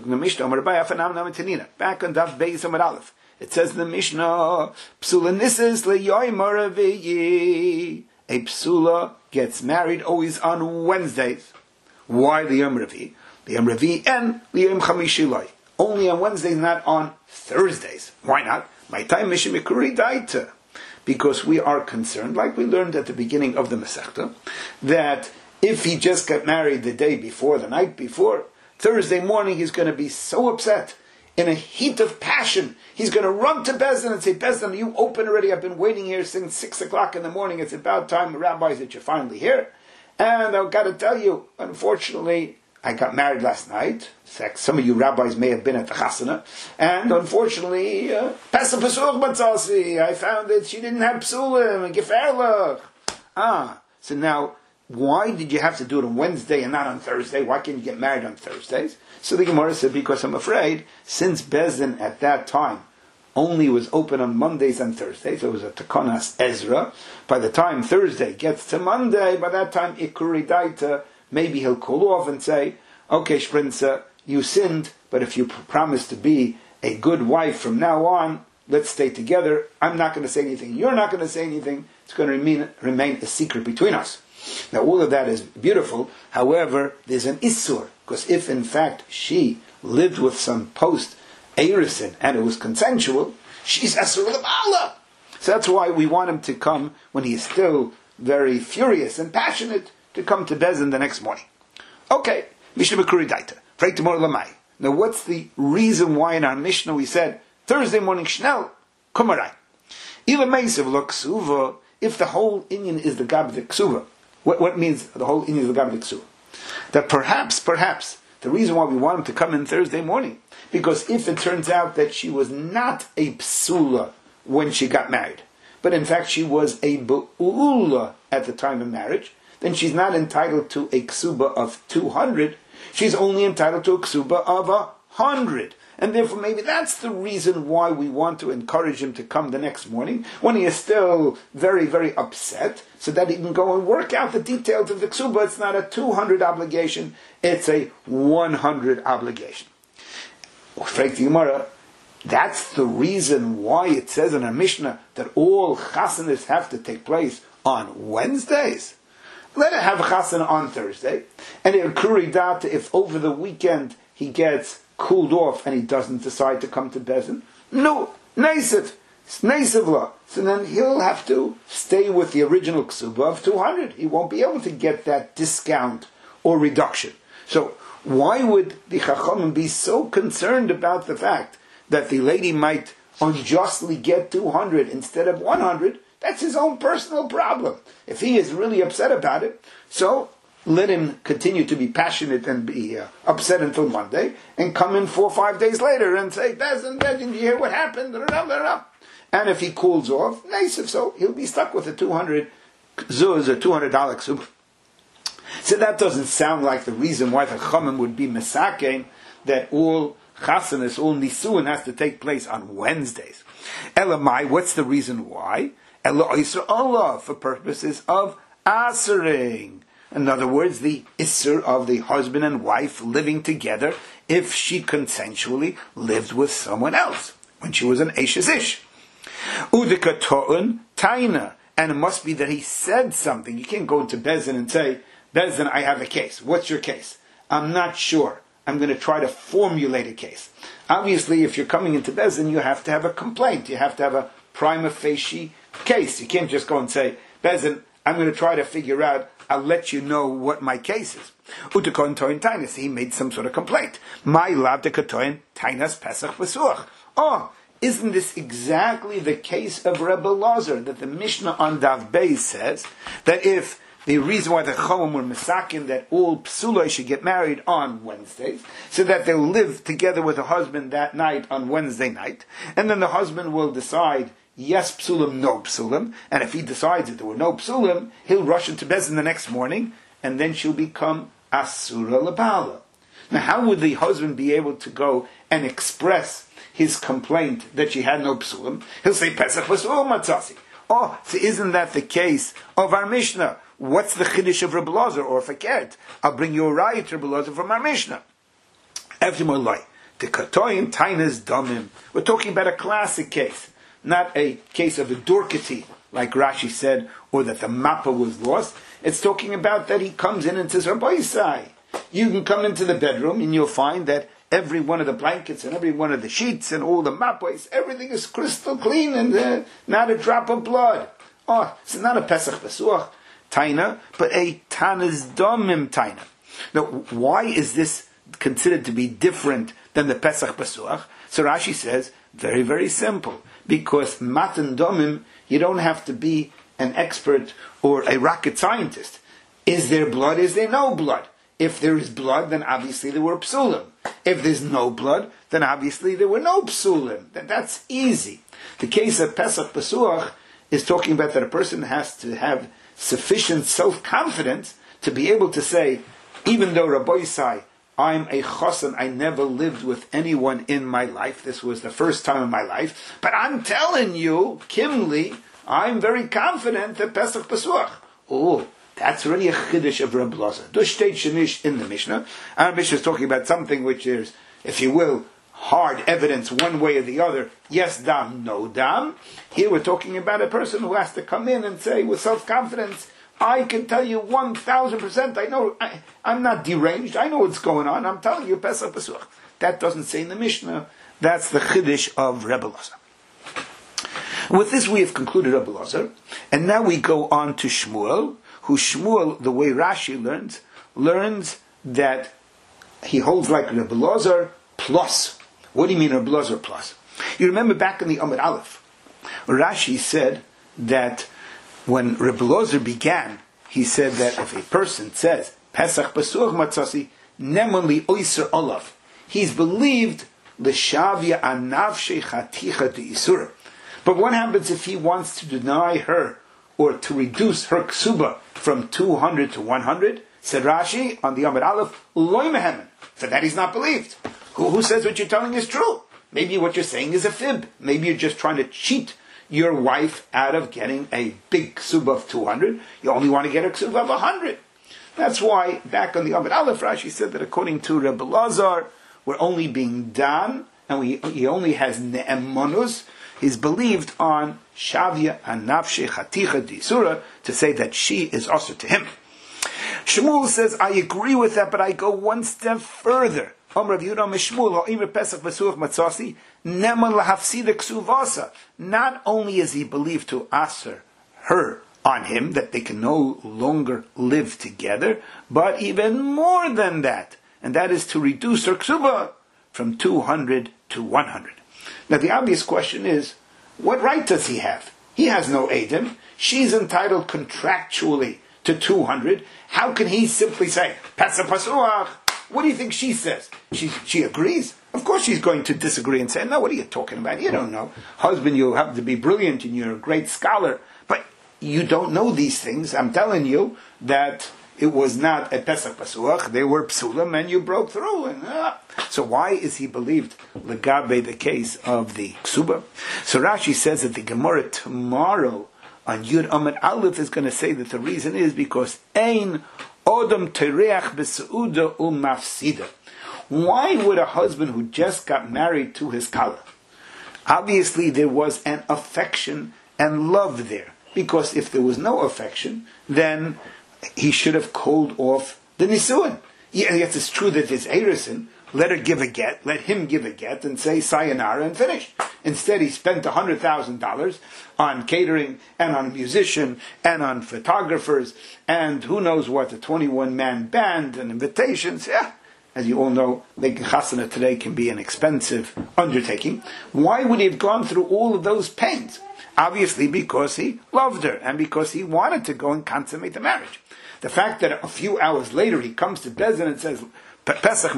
Daf Beis Amud Aleph, it says in the Mishnah, Psula Nisis leYomer Revi'i. A psula gets married always on Wednesdays. Why the Yom Revi'i? The Yom Revi'i and the Yom Chamishi Loi. Only on Wednesdays, not on Thursdays. Why not? My time Mishimikuri Daita. Because we are concerned, like we learned at the beginning of the Masechta, that if he just got married the day before, the night before, Thursday morning he's going to be so upset, in a heat of passion. He's going to run to Bezdin and say, Bezdin, you open already? I've been waiting here since 6 o'clock in the morning. It's about time, rabbis, that you're finally here. And I've got to tell you, unfortunately, I got married last night. Some of you rabbis may have been at the chasana. And unfortunately, Pesach Pesuch Matzasi, I found that she didn't have psulim, geferlach. So now, why did you have to do it on Wednesday and not on Thursday? Why can't you get married on Thursdays? So the Gemara said, because I'm afraid, since Bezdin at that time only was open on Mondays and Thursdays. So it was a Takanas Ezra. By the time Thursday gets to Monday, by that time Ikuri Daita, maybe he'll call off and say, okay, Shprinza, you sinned, but if you promise to be a good wife from now on, let's stay together. I'm not going to say anything. You're not going to say anything. It's going to remain a secret between us. Now, all of that is beautiful. However, there's an Issur. Because if, in fact, she lived with some post-Eirison and it was consensual, she's Asur L'Bala. So that's why we want him to come when he is still very furious and passionate, to come to Bezin the next morning. Okay, Mishnah B'Kuri Daita. Freit Mor Lamai. Now, what's the reason why in our Mishnah we said, Thursday morning Shnel, Kumarai? Ila Meisev Lo Ksuva, if the whole Inyan is the Gab the Ksuva. What means the whole Inyan is the Gab the Ksuva? That perhaps, the reason why we want him to come in Thursday morning, because if it turns out that she was not a psula when she got married, but in fact she was a be'ula at the time of marriage, then she's not entitled to a ksuba of 200, she's only entitled to a ksuba of 100. And therefore maybe that's the reason why we want to encourage him to come the next morning, when he is still very, very upset, so that he can go and work out the details of the ksuba. It's not a 200 obligation, it's a 100 obligation. That's the reason why it says in our Mishnah that all chasanas have to take place on Wednesdays. Let it have a chasana on Thursday, and it occurs that if over the weekend he gets cooled off and he doesn't decide to come to Bezin, no, Neisiv law. So then he'll have to stay with the original ksuba of 200. He won't be able to get that discount or reduction. So why would the Chachamim be so concerned about the fact that the lady might unjustly get 200 instead of 100? That's his own personal problem. If he is really upset about it, so let him continue to be passionate and be upset until Monday, and come in 4 or 5 days later and say, Bezin, you hear what happened? And if he cools off, nice, if so, he'll be stuck with a 200 zuz, a $200 ksub. So that doesn't sound like the reason why the Chachamim would be mesakein that all chasanas, all nisuin has to take place on Wednesdays. Elamai, what's the reason why? Ela Isra Allah, for purposes of asering. In other words, the Isser of the husband and wife living together if she consensually lived with someone else when she was an Eishes Ish. Udika To'un Taina. And it must be that he said something. You can't go to Bezin and say, Bezin, I have a case. What's your case? I'm not sure. I'm going to try to formulate a case. Obviously, if you're coming into Bezin, you have to have a complaint. You have to have a prima facie case. You can't just go and say, Bezin, I'm going to try to figure out, I'll let you know what my case is. Utakon toin tainas, he made some sort of complaint. My lab de katoin tainas pesach v'suach. Oh, isn't this exactly the case of Rebbe Lazar, that the Mishnah on Dav Beis says that if the reason why the Chachamim were mesakin that all psulai should get married on Wednesdays, so that they'll live together with the husband that night on Wednesday night, and then the husband will decide yes psulim, no psulim, and if he decides that there were no psulim, he'll rush into Bezin the next morning, and then she'll become asura lebala. Now, how would the husband be able to go and express his complaint that she had no psulim? He'll say Pesach v'su'ul matzasi. Oh, so isn't that the case of our Mishnah? What's the chiddush of Rebbe Lazar or Fakert? I'll bring you a riot to Rebbe Lazar from our Mishnah. The katoyin tainas damim. We're talking about a classic case, not a case of a dorkity, like Rashi said, or that the mappa was lost. It's talking about that he comes in and says, Rabbi Yisai, you can come into the bedroom and you'll find that every one of the blankets and every one of the sheets and all the mappas, everything is crystal clean and not a drop of blood. Oh, it's not a Pesach Besuach taina, but a Tanas Domim taina. Now, why is this considered to be different than the Pesach Besuach? So Rashi says, very, very simple. Because Matan Domim, you don't have to be an expert or a rocket scientist. Is there blood? Is there no blood? If there is blood, then obviously there were psulim. If there's no blood, then obviously there were no psulim. That's easy. The case of Pesach Besuach is talking about that a person has to have sufficient self-confidence to be able to say, even though Rabbi Yisai, I'm a chosan. I never lived with anyone in my life. This was the first time in my life. But I'm telling you, Kimli, I'm very confident that Pesach Pesuach. Oh, that's already a chiddush of Reb Loza. Dushteit shenish in the Mishnah. Our Mishnah is talking about something which is, if you will, hard evidence one way or the other. Yes dam, no dam. Here we're talking about a person who has to come in and say with self-confidence, I can tell you 1,000%. I know, I'm not deranged. I know what's going on. I'm telling you, Pesach Pesuach. That doesn't say in the Mishnah. That's the chiddush of Rebbe Loza. With this, we have concluded Rebbe Loza, and now we go on to Shmuel, who Shmuel, the way Rashi learns that he holds like Rebbe Loza plus. What do you mean Rebbe Loza plus? You remember back in the Amud Aleph, Rashi said that when Rebbe Loza began, he said that if a person says, Pesach Pesuach Matzasi, Nemon Oiser Olav, he's believed L'shavya Anavshe Chaticha de Isura. But what happens if he wants to deny her or to reduce her ksuba from 200 to 100? Said Rashi on the Amud Aleph, Loi Mehemen. For that he's not believed. Who says what you're telling is true? Maybe what you're saying is a fib. Maybe you're just trying to cheat your wife out of getting a big ksuba of 200. You only want to get a ksuba of 100. That's why back on the Amud Aleph, Rashi said that according to Rebbe Lazar, we're only being done, and he only has ne'emonus. He's believed on Shavya and Nafshe Chaticha Disura to say that she is also to him. Shmuel says, I agree with that, but I go one step further. Not only is he believed to aser her on him, that they can no longer live together, but even more than that, and that is to reduce her ksuba from 200 to 100. Now the obvious question is, what right does he have? He has no Edom. She's entitled contractually to 200. How can he simply say, Pesach Pesuach? What do you think she says? She agrees? Of course she's going to disagree and say, no, what are you talking about? You don't know. Husband, you happen to be brilliant and you're a great scholar, but you don't know these things. I'm telling you that it was not a Pesach Pesuach. They were psulim and you broke through. So why is he believed legabe the case of the ksuba? So Rashi says that the Gemara tomorrow on Yud Amud Aleph is going to say that the reason is because ein odom tereach b'seuda u'mafsida. Why would a husband who just got married to his kala? Obviously there was an affection and love there. Because if there was no affection, then he should have called off the nisuin. Yes, it's true that there's erison. Let her give a get, let him give a get, and say sayonara and finish. Instead, he spent $100,000 on catering, and on a musician, and on photographers, and who knows what, a 21-man band, and invitations. Yeah, as you all know, making chasana today can be an expensive undertaking. Why would he have gone through all of those pains? Obviously because he loved her, and because he wanted to go and consummate the marriage. The fact that a few hours later he comes to Bezdin and says, Pesach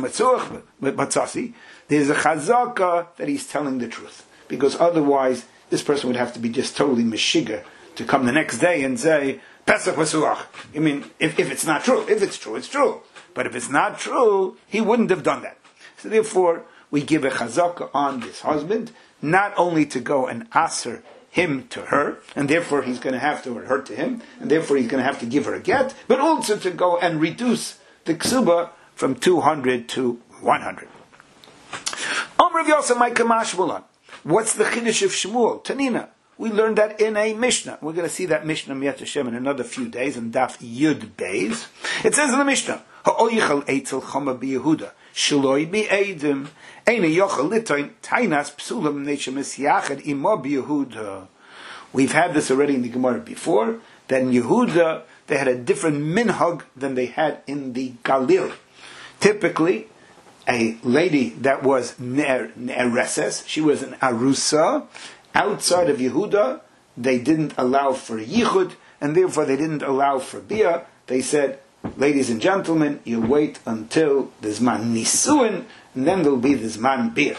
Matzasi, there's a chazaka that he's telling the truth. Because otherwise, this person would have to be just totally meshiga to come the next day and say, Pesach Matzah. I mean, if it's not true. If it's true, it's true. But if it's not true, he wouldn't have done that. So therefore, we give a chazaka on this husband, not only to go and aser him to her, and therefore he's going to have to, or her to him, and therefore he's going to have to give her a get, but also to go and reduce the ksuba from 200 to 100. Amr of Yosef Micah Mashmulan. What's the chiddush of Shmuel? Tanina. We learned that in a Mishnah. We're going to see that Mishnah Miyat Hashem in another few days, in Daf Yud Beis. It says in the Mishnah, Ha'oyichal eitzel chama b'Yehuda, Shaloi b'Eidim, Eine yochel litoin, Tainas psulam neishemis yachad imo b'Yehuda. We've had this already in the Gemara before, that in Yehuda, they had a different minhag than they had in the Galil. Typically, a lady that was ne'ereses, she was an arusa, outside of Yehuda, they didn't allow for yichud, and therefore they didn't allow for bia. They said, ladies and gentlemen, you wait until the zman nisuin, and then there'll be the zman bia.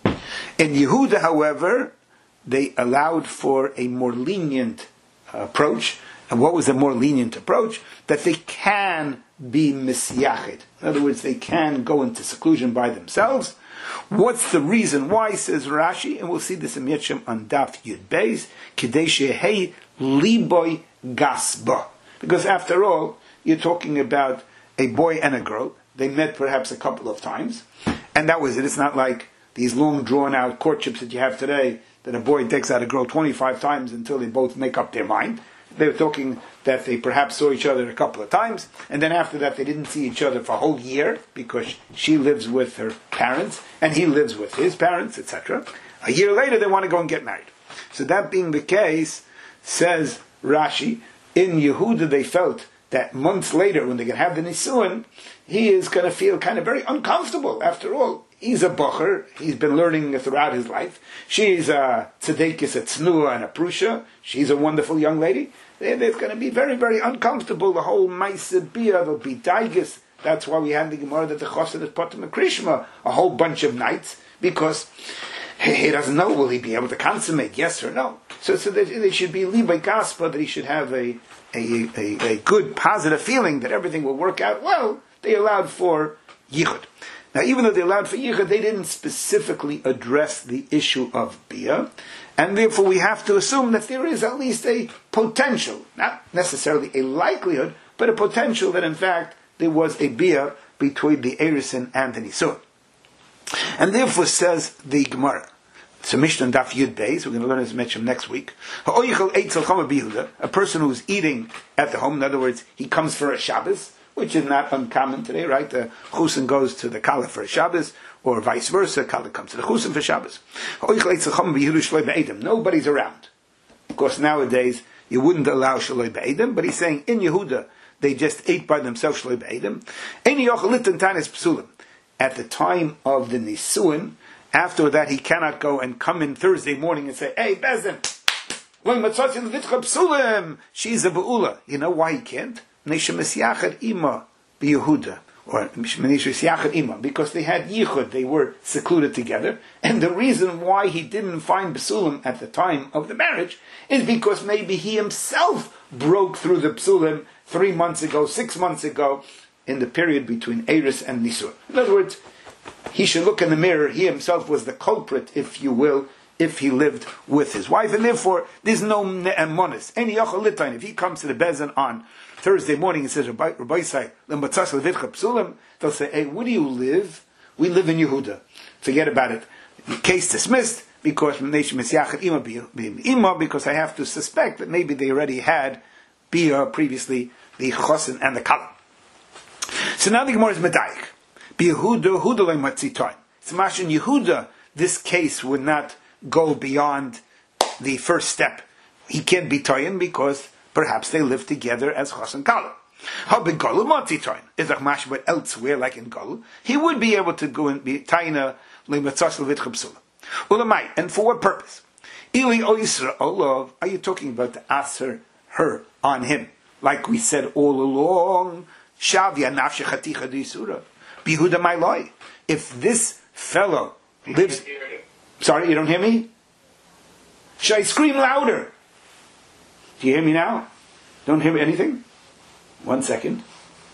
In Yehuda, however, they allowed for a more lenient approach. And what was a more lenient approach? That they can be misyachid. In other words, they can go into seclusion by themselves. What's the reason why, says Rashi, and we'll see this in Yetchem on Daf Yud Beis, Kidei shehei liboy gasba. Because after all, you're talking about a boy and a girl. They met perhaps a couple of times, and that was it. It's not like these long drawn-out courtships that you have today, that a boy takes out a girl 25 times until they both make up their mind. They were talking that they perhaps saw each other a couple of times, and then after that they didn't see each other for a whole year, because she lives with her parents, and he lives with his parents, etc. A year later they want to go and get married. So that being the case, says Rashi, in Yehuda they felt that months later, when they can have the Nisuin, he is going to feel kind of very uncomfortable. After all, he's a bocher. He's been learning throughout his life. She's a tzedekis, a tznuah, and a prusha. She's a wonderful young lady. They're going to be very, very uncomfortable. The whole ma'aseh bia, there'll be daigis. That's why we had the Gemara that the Chosid is Potem and Krishma a whole bunch of nights, because he doesn't know, will he be able to consummate, yes or no? So there should be libay gaspa, that he should have a good, positive feeling that everything will work out well. They allowed for yichud. Now, even though they allowed for yichud, they didn't specifically address the issue of bia, and therefore we have to assume that there is at least a potential, not necessarily a likelihood, but a potential that in fact there was a bia between the Erisin and the Nisuin. And therefore says the Gemara, so Mishnah Daf Yud Beis, we're going to learn as mentioned next week. A person who's eating at the home, in other words, he comes for a Shabbos, which is not uncommon today, right? The Chusin goes to the Kala for a Shabbos, or vice versa, Kala comes to the Chusin for Shabbos. Nobody's around. Of course, nowadays, you wouldn't allow Shaloi Be'edim, but he's saying, in Yehuda, they just ate by themselves Shaloi Be'edim. At the time of the Nisuin, after that he cannot go and come in Thursday morning and say, hey, Bezdin, she's a Be'ula. You know why he can't? Or because they had yichud, they were secluded together, and the reason why he didn't find Besulim at the time of the marriage is because maybe he himself broke through the Besulim 3 months ago, 6 months ago, in the period between Eris and Nisur. In other words, he should look in the mirror. He himself was the culprit, if you will, if he lived with his wife, and therefore there's no ne'emonis. Any yachalitain, if he comes to the bezin on Thursday morning and says, they'll say, hey, where do you live? We live in Yehuda. Forget about it. Case dismissed, because because I have to suspect that maybe they already had bia previously, the chosin and the kalam. So now the Gemara is medayik. It's mash in Yehuda, this case would not go beyond the first step. He can't be toyin because perhaps they live together as chas and kala. How big galu matzi toyin? Is a mash, but elsewhere, like in galu, he would be able to go and be tayina leimatzas levitchapsula. Ulamai, and for what purpose? Ili oisra olav. Are you talking about the aser her on him, like we said all along? Shavya nafshe chaticha d'isura. Bihuda my loy. If this fellow lives... Sorry, you don't hear me? Should I scream louder? Do you hear me now? Don't hear me anything? 1 second.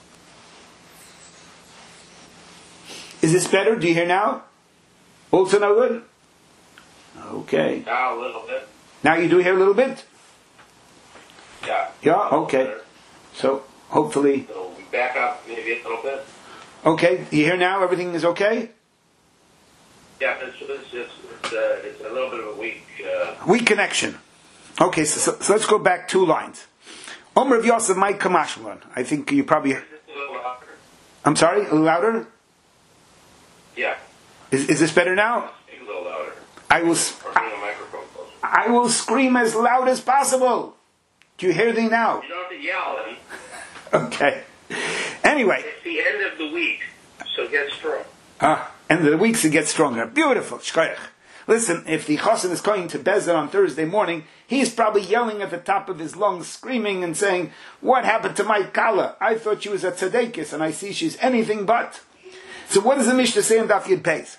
Is this better? Do you hear now? Also no good? Okay. Now a little bit. Now you do hear a little bit? Yeah. Yeah? Okay. So, hopefully... So we back up maybe a little bit. Okay, you hear now? Everything is okay? Yeah, it's a little bit of a weak... Weak connection. Okay, so let's go back 2 lines. Omer of Yosef Mike Kamashlan. I think you probably... Just a little louder. I'm sorry? A little louder? Yeah. Is this better now? Speak a little louder. I will... Or bring the microphone closer. I will scream as loud as possible. Do you hear me now? You don't have to yell, Eddie. Okay. Anyway. It's the end of the week, so get strong. End of the week, so get stronger. Beautiful. Shkoyach. Listen, if the chosin is going to Bezdin on Thursday morning, he's probably yelling at the top of his lungs, screaming and saying, what happened to my kala? I thought she was a tzedekis, and I see she's anything but. So what does the Mishnah say in Daf Yud Beis?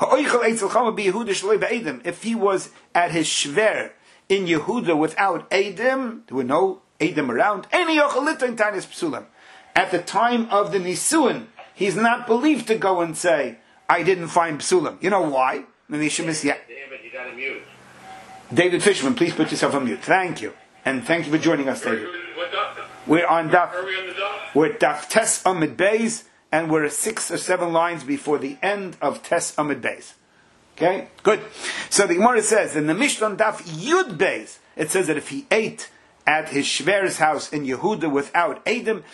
If he was at his shver in Yehuda without Eidim, there were no Eidim around, at the time of the Nisuin, he's not believed to go and say, I didn't find psulim. You know why? David, you got to mute. David Fishman, please put yourself on mute. Thank you. And thank you for joining us, David. We're on Daf. Are we on the Daf? We're at Daf Tes Amid Beis, and we're 6 or 7 lines before the end of Tes Amid Beis. Okay? Good. So the Gemara says, in the Mishnah on Daf Yud Beis, it says that if he ate at his Shver's house in Yehuda without Edom,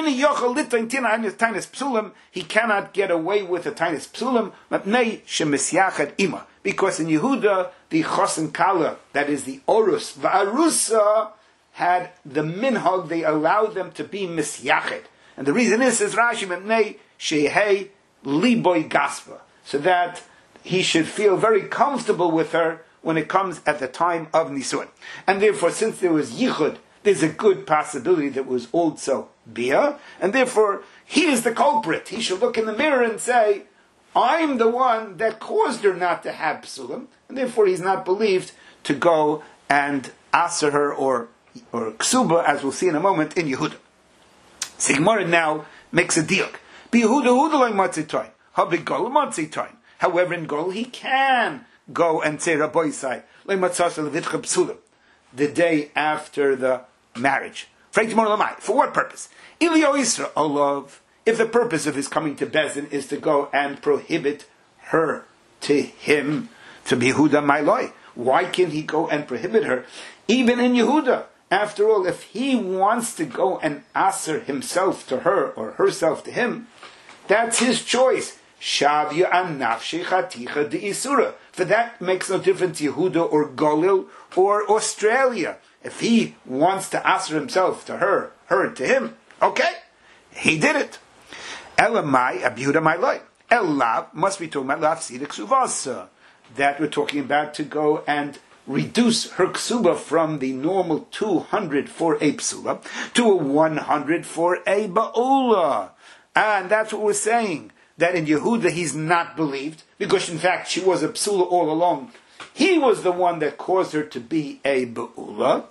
he cannot get away with a tainis psulim, because in Yehuda, the chosen kala, that is the orus, va'arusa, had the minhag, they allowed them to be misyached. And the reason is, says Rashi, shehei liboy gaspa, so that he should feel very comfortable with her when it comes at the time of Nisuin. And therefore, since there was yichud, there's a good possibility that was also bia, and therefore, he is the culprit. He should look in the mirror and say, I'm the one that caused her not to have psulim, and therefore he's not believed to go and aser her or ksuba, as we'll see in a moment, in Yehuda. So Gemara now makes a deal. However, in Gol, he can go and say Rabboisai, the day after the marriage. For what purpose? If the purpose of his coming to Bezin is to go and prohibit her to him, to be Yehuda Mailoi, why can't he go and prohibit her, even in Yehuda? After all, if he wants to go and aser himself to her, or herself to him, that's his choice. Shavya an nafshi chaticha de isura. For that makes no difference, Yehuda or Golil or Australia. If he wants to aser himself to her, her to him, okay, he did it. Elamai abiuda my life. Elav must be talking about lafsida ksuvasa. That we're talking about to go and reduce her ksuba from the normal 200 for a psula to a 100 for a ba'ula. And that's what we're saying. That in Yehuda he's not believed, because in fact she was a psula all along. He was the one that caused her to be a ba'ula.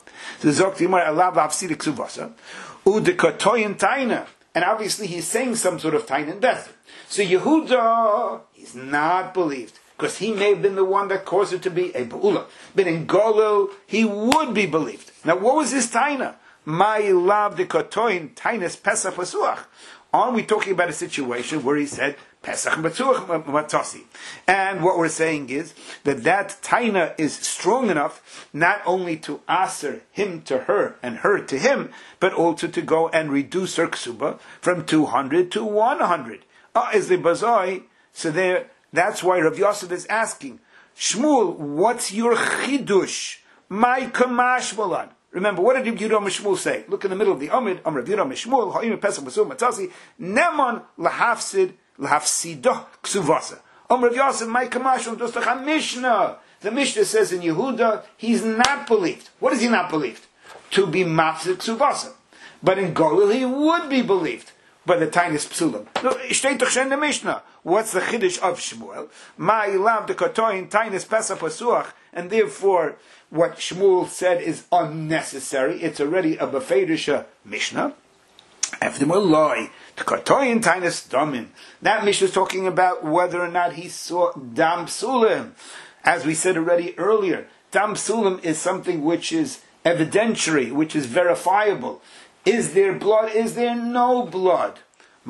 And obviously he's saying some sort of tain in Beth. So Yehuda, he's not believed, because he may have been the one that caused her to be a ba'ula. But in Golil, he would be believed. Now what was his taina? My love the kotoin tainas pesach pasuach. Aren't we talking about a situation where he said Pesach Matzuach Matasi? And what we're saying is that taina is strong enough not only to aser him to her and her to him, but also to go and reduce her ksuba from 200 to 100. Is the bazoi? So there, that's why Rav Yosef is asking, Shmuel, what's your chidush? My kamashmalan. Remember, what did Rav Yehuda Mishmuel say? Look in the middle of the Amid, Rav Yehuda Mishmuel, Ha'im Pesach B'Sur Matzasi, Neman lahafsidah ksuvasa. Rav Yosef, my kamashon, dostach Mishnah. The Mishnah says in Yehuda, he's not believed. What is he not believed? To be mafsid ksuvasa. But in Golil, he would be believed by the tiniest psulim. Shtei toch shen the Mishnah. What's the chiddush of Shmuel? Ma ilav de kotoin tiniest pesach pasuach, and therefore, what Shmuel said is unnecessary. It's already a befedisha Mishnah. After Moloi, the Kotoyin Tainas Damin. That Mishnah is talking about whether or not he saw Dam Psulim. As we said already earlier, Dam Psulim is something which is evidentiary, which is verifiable. Is there blood? Is there no blood?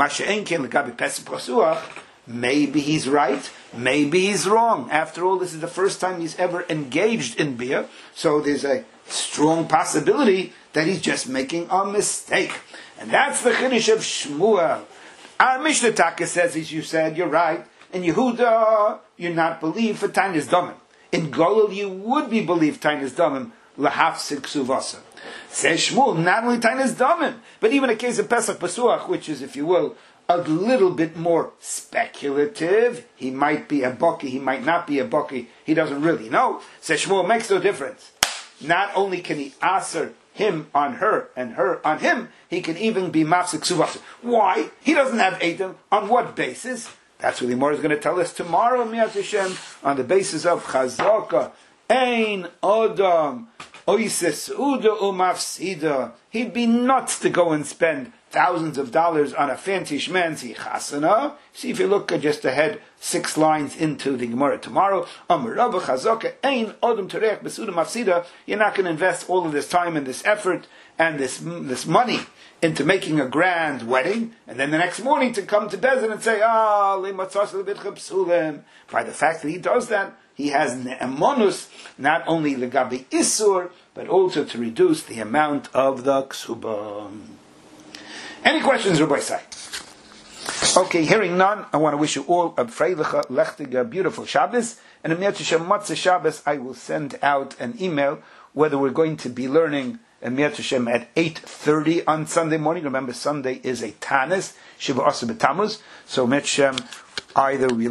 Maybe he's right, maybe he's wrong. After all, this is the first time he's ever engaged in beer, so there's a strong possibility that he's just making a mistake. And that's the chiddush of Shmuel. Our Mishnah Taka says, as you said, you're right. In Yehuda, you're not believed for Tainas Damim. In Golil, you would be believed Tainas Damim, lahafsik suvasa. Says Shmuel, not only Tainas Damim, but even a case of Pesach Pasuach, which is, if you will, a little bit more speculative. He might be a Baki, he might not be a Baki, he doesn't really know. Says Shmuel, makes no difference. Not only can he aser him on her and her on him, he can even be mafsik suvasa. Why? He doesn't have Edom. On what basis? That's what the Gemara is going to tell us tomorrow, Miyat Hashem, on the basis of Chazaka. Ein Adam Oises Uda Umafsida. He'd be nuts to go and spend thousands of dollars on a fancy schmancy chasana. See if you look just ahead 6 lines into the Gemara tomorrow. You're not going to invest all of this time and this effort and this money into making a grand wedding, and then the next morning to come to Bezin and say, by the fact that he does that, he has ne'emonus, not only legabi isur, but also to reduce the amount of the ksuba. Any questions, Rabbi Sai? Okay, hearing none, I want to wish you all a freiliche, lechtige, beautiful Shabbos, and a Mitzvah Matzah Shabbos, I will send out an email whether we're going to be learning Emir Hashem at 8:30 on Sunday morning. Remember, Sunday is a Tanis, Shiva Asa B'Tammuz. So, Emir Hashem, either we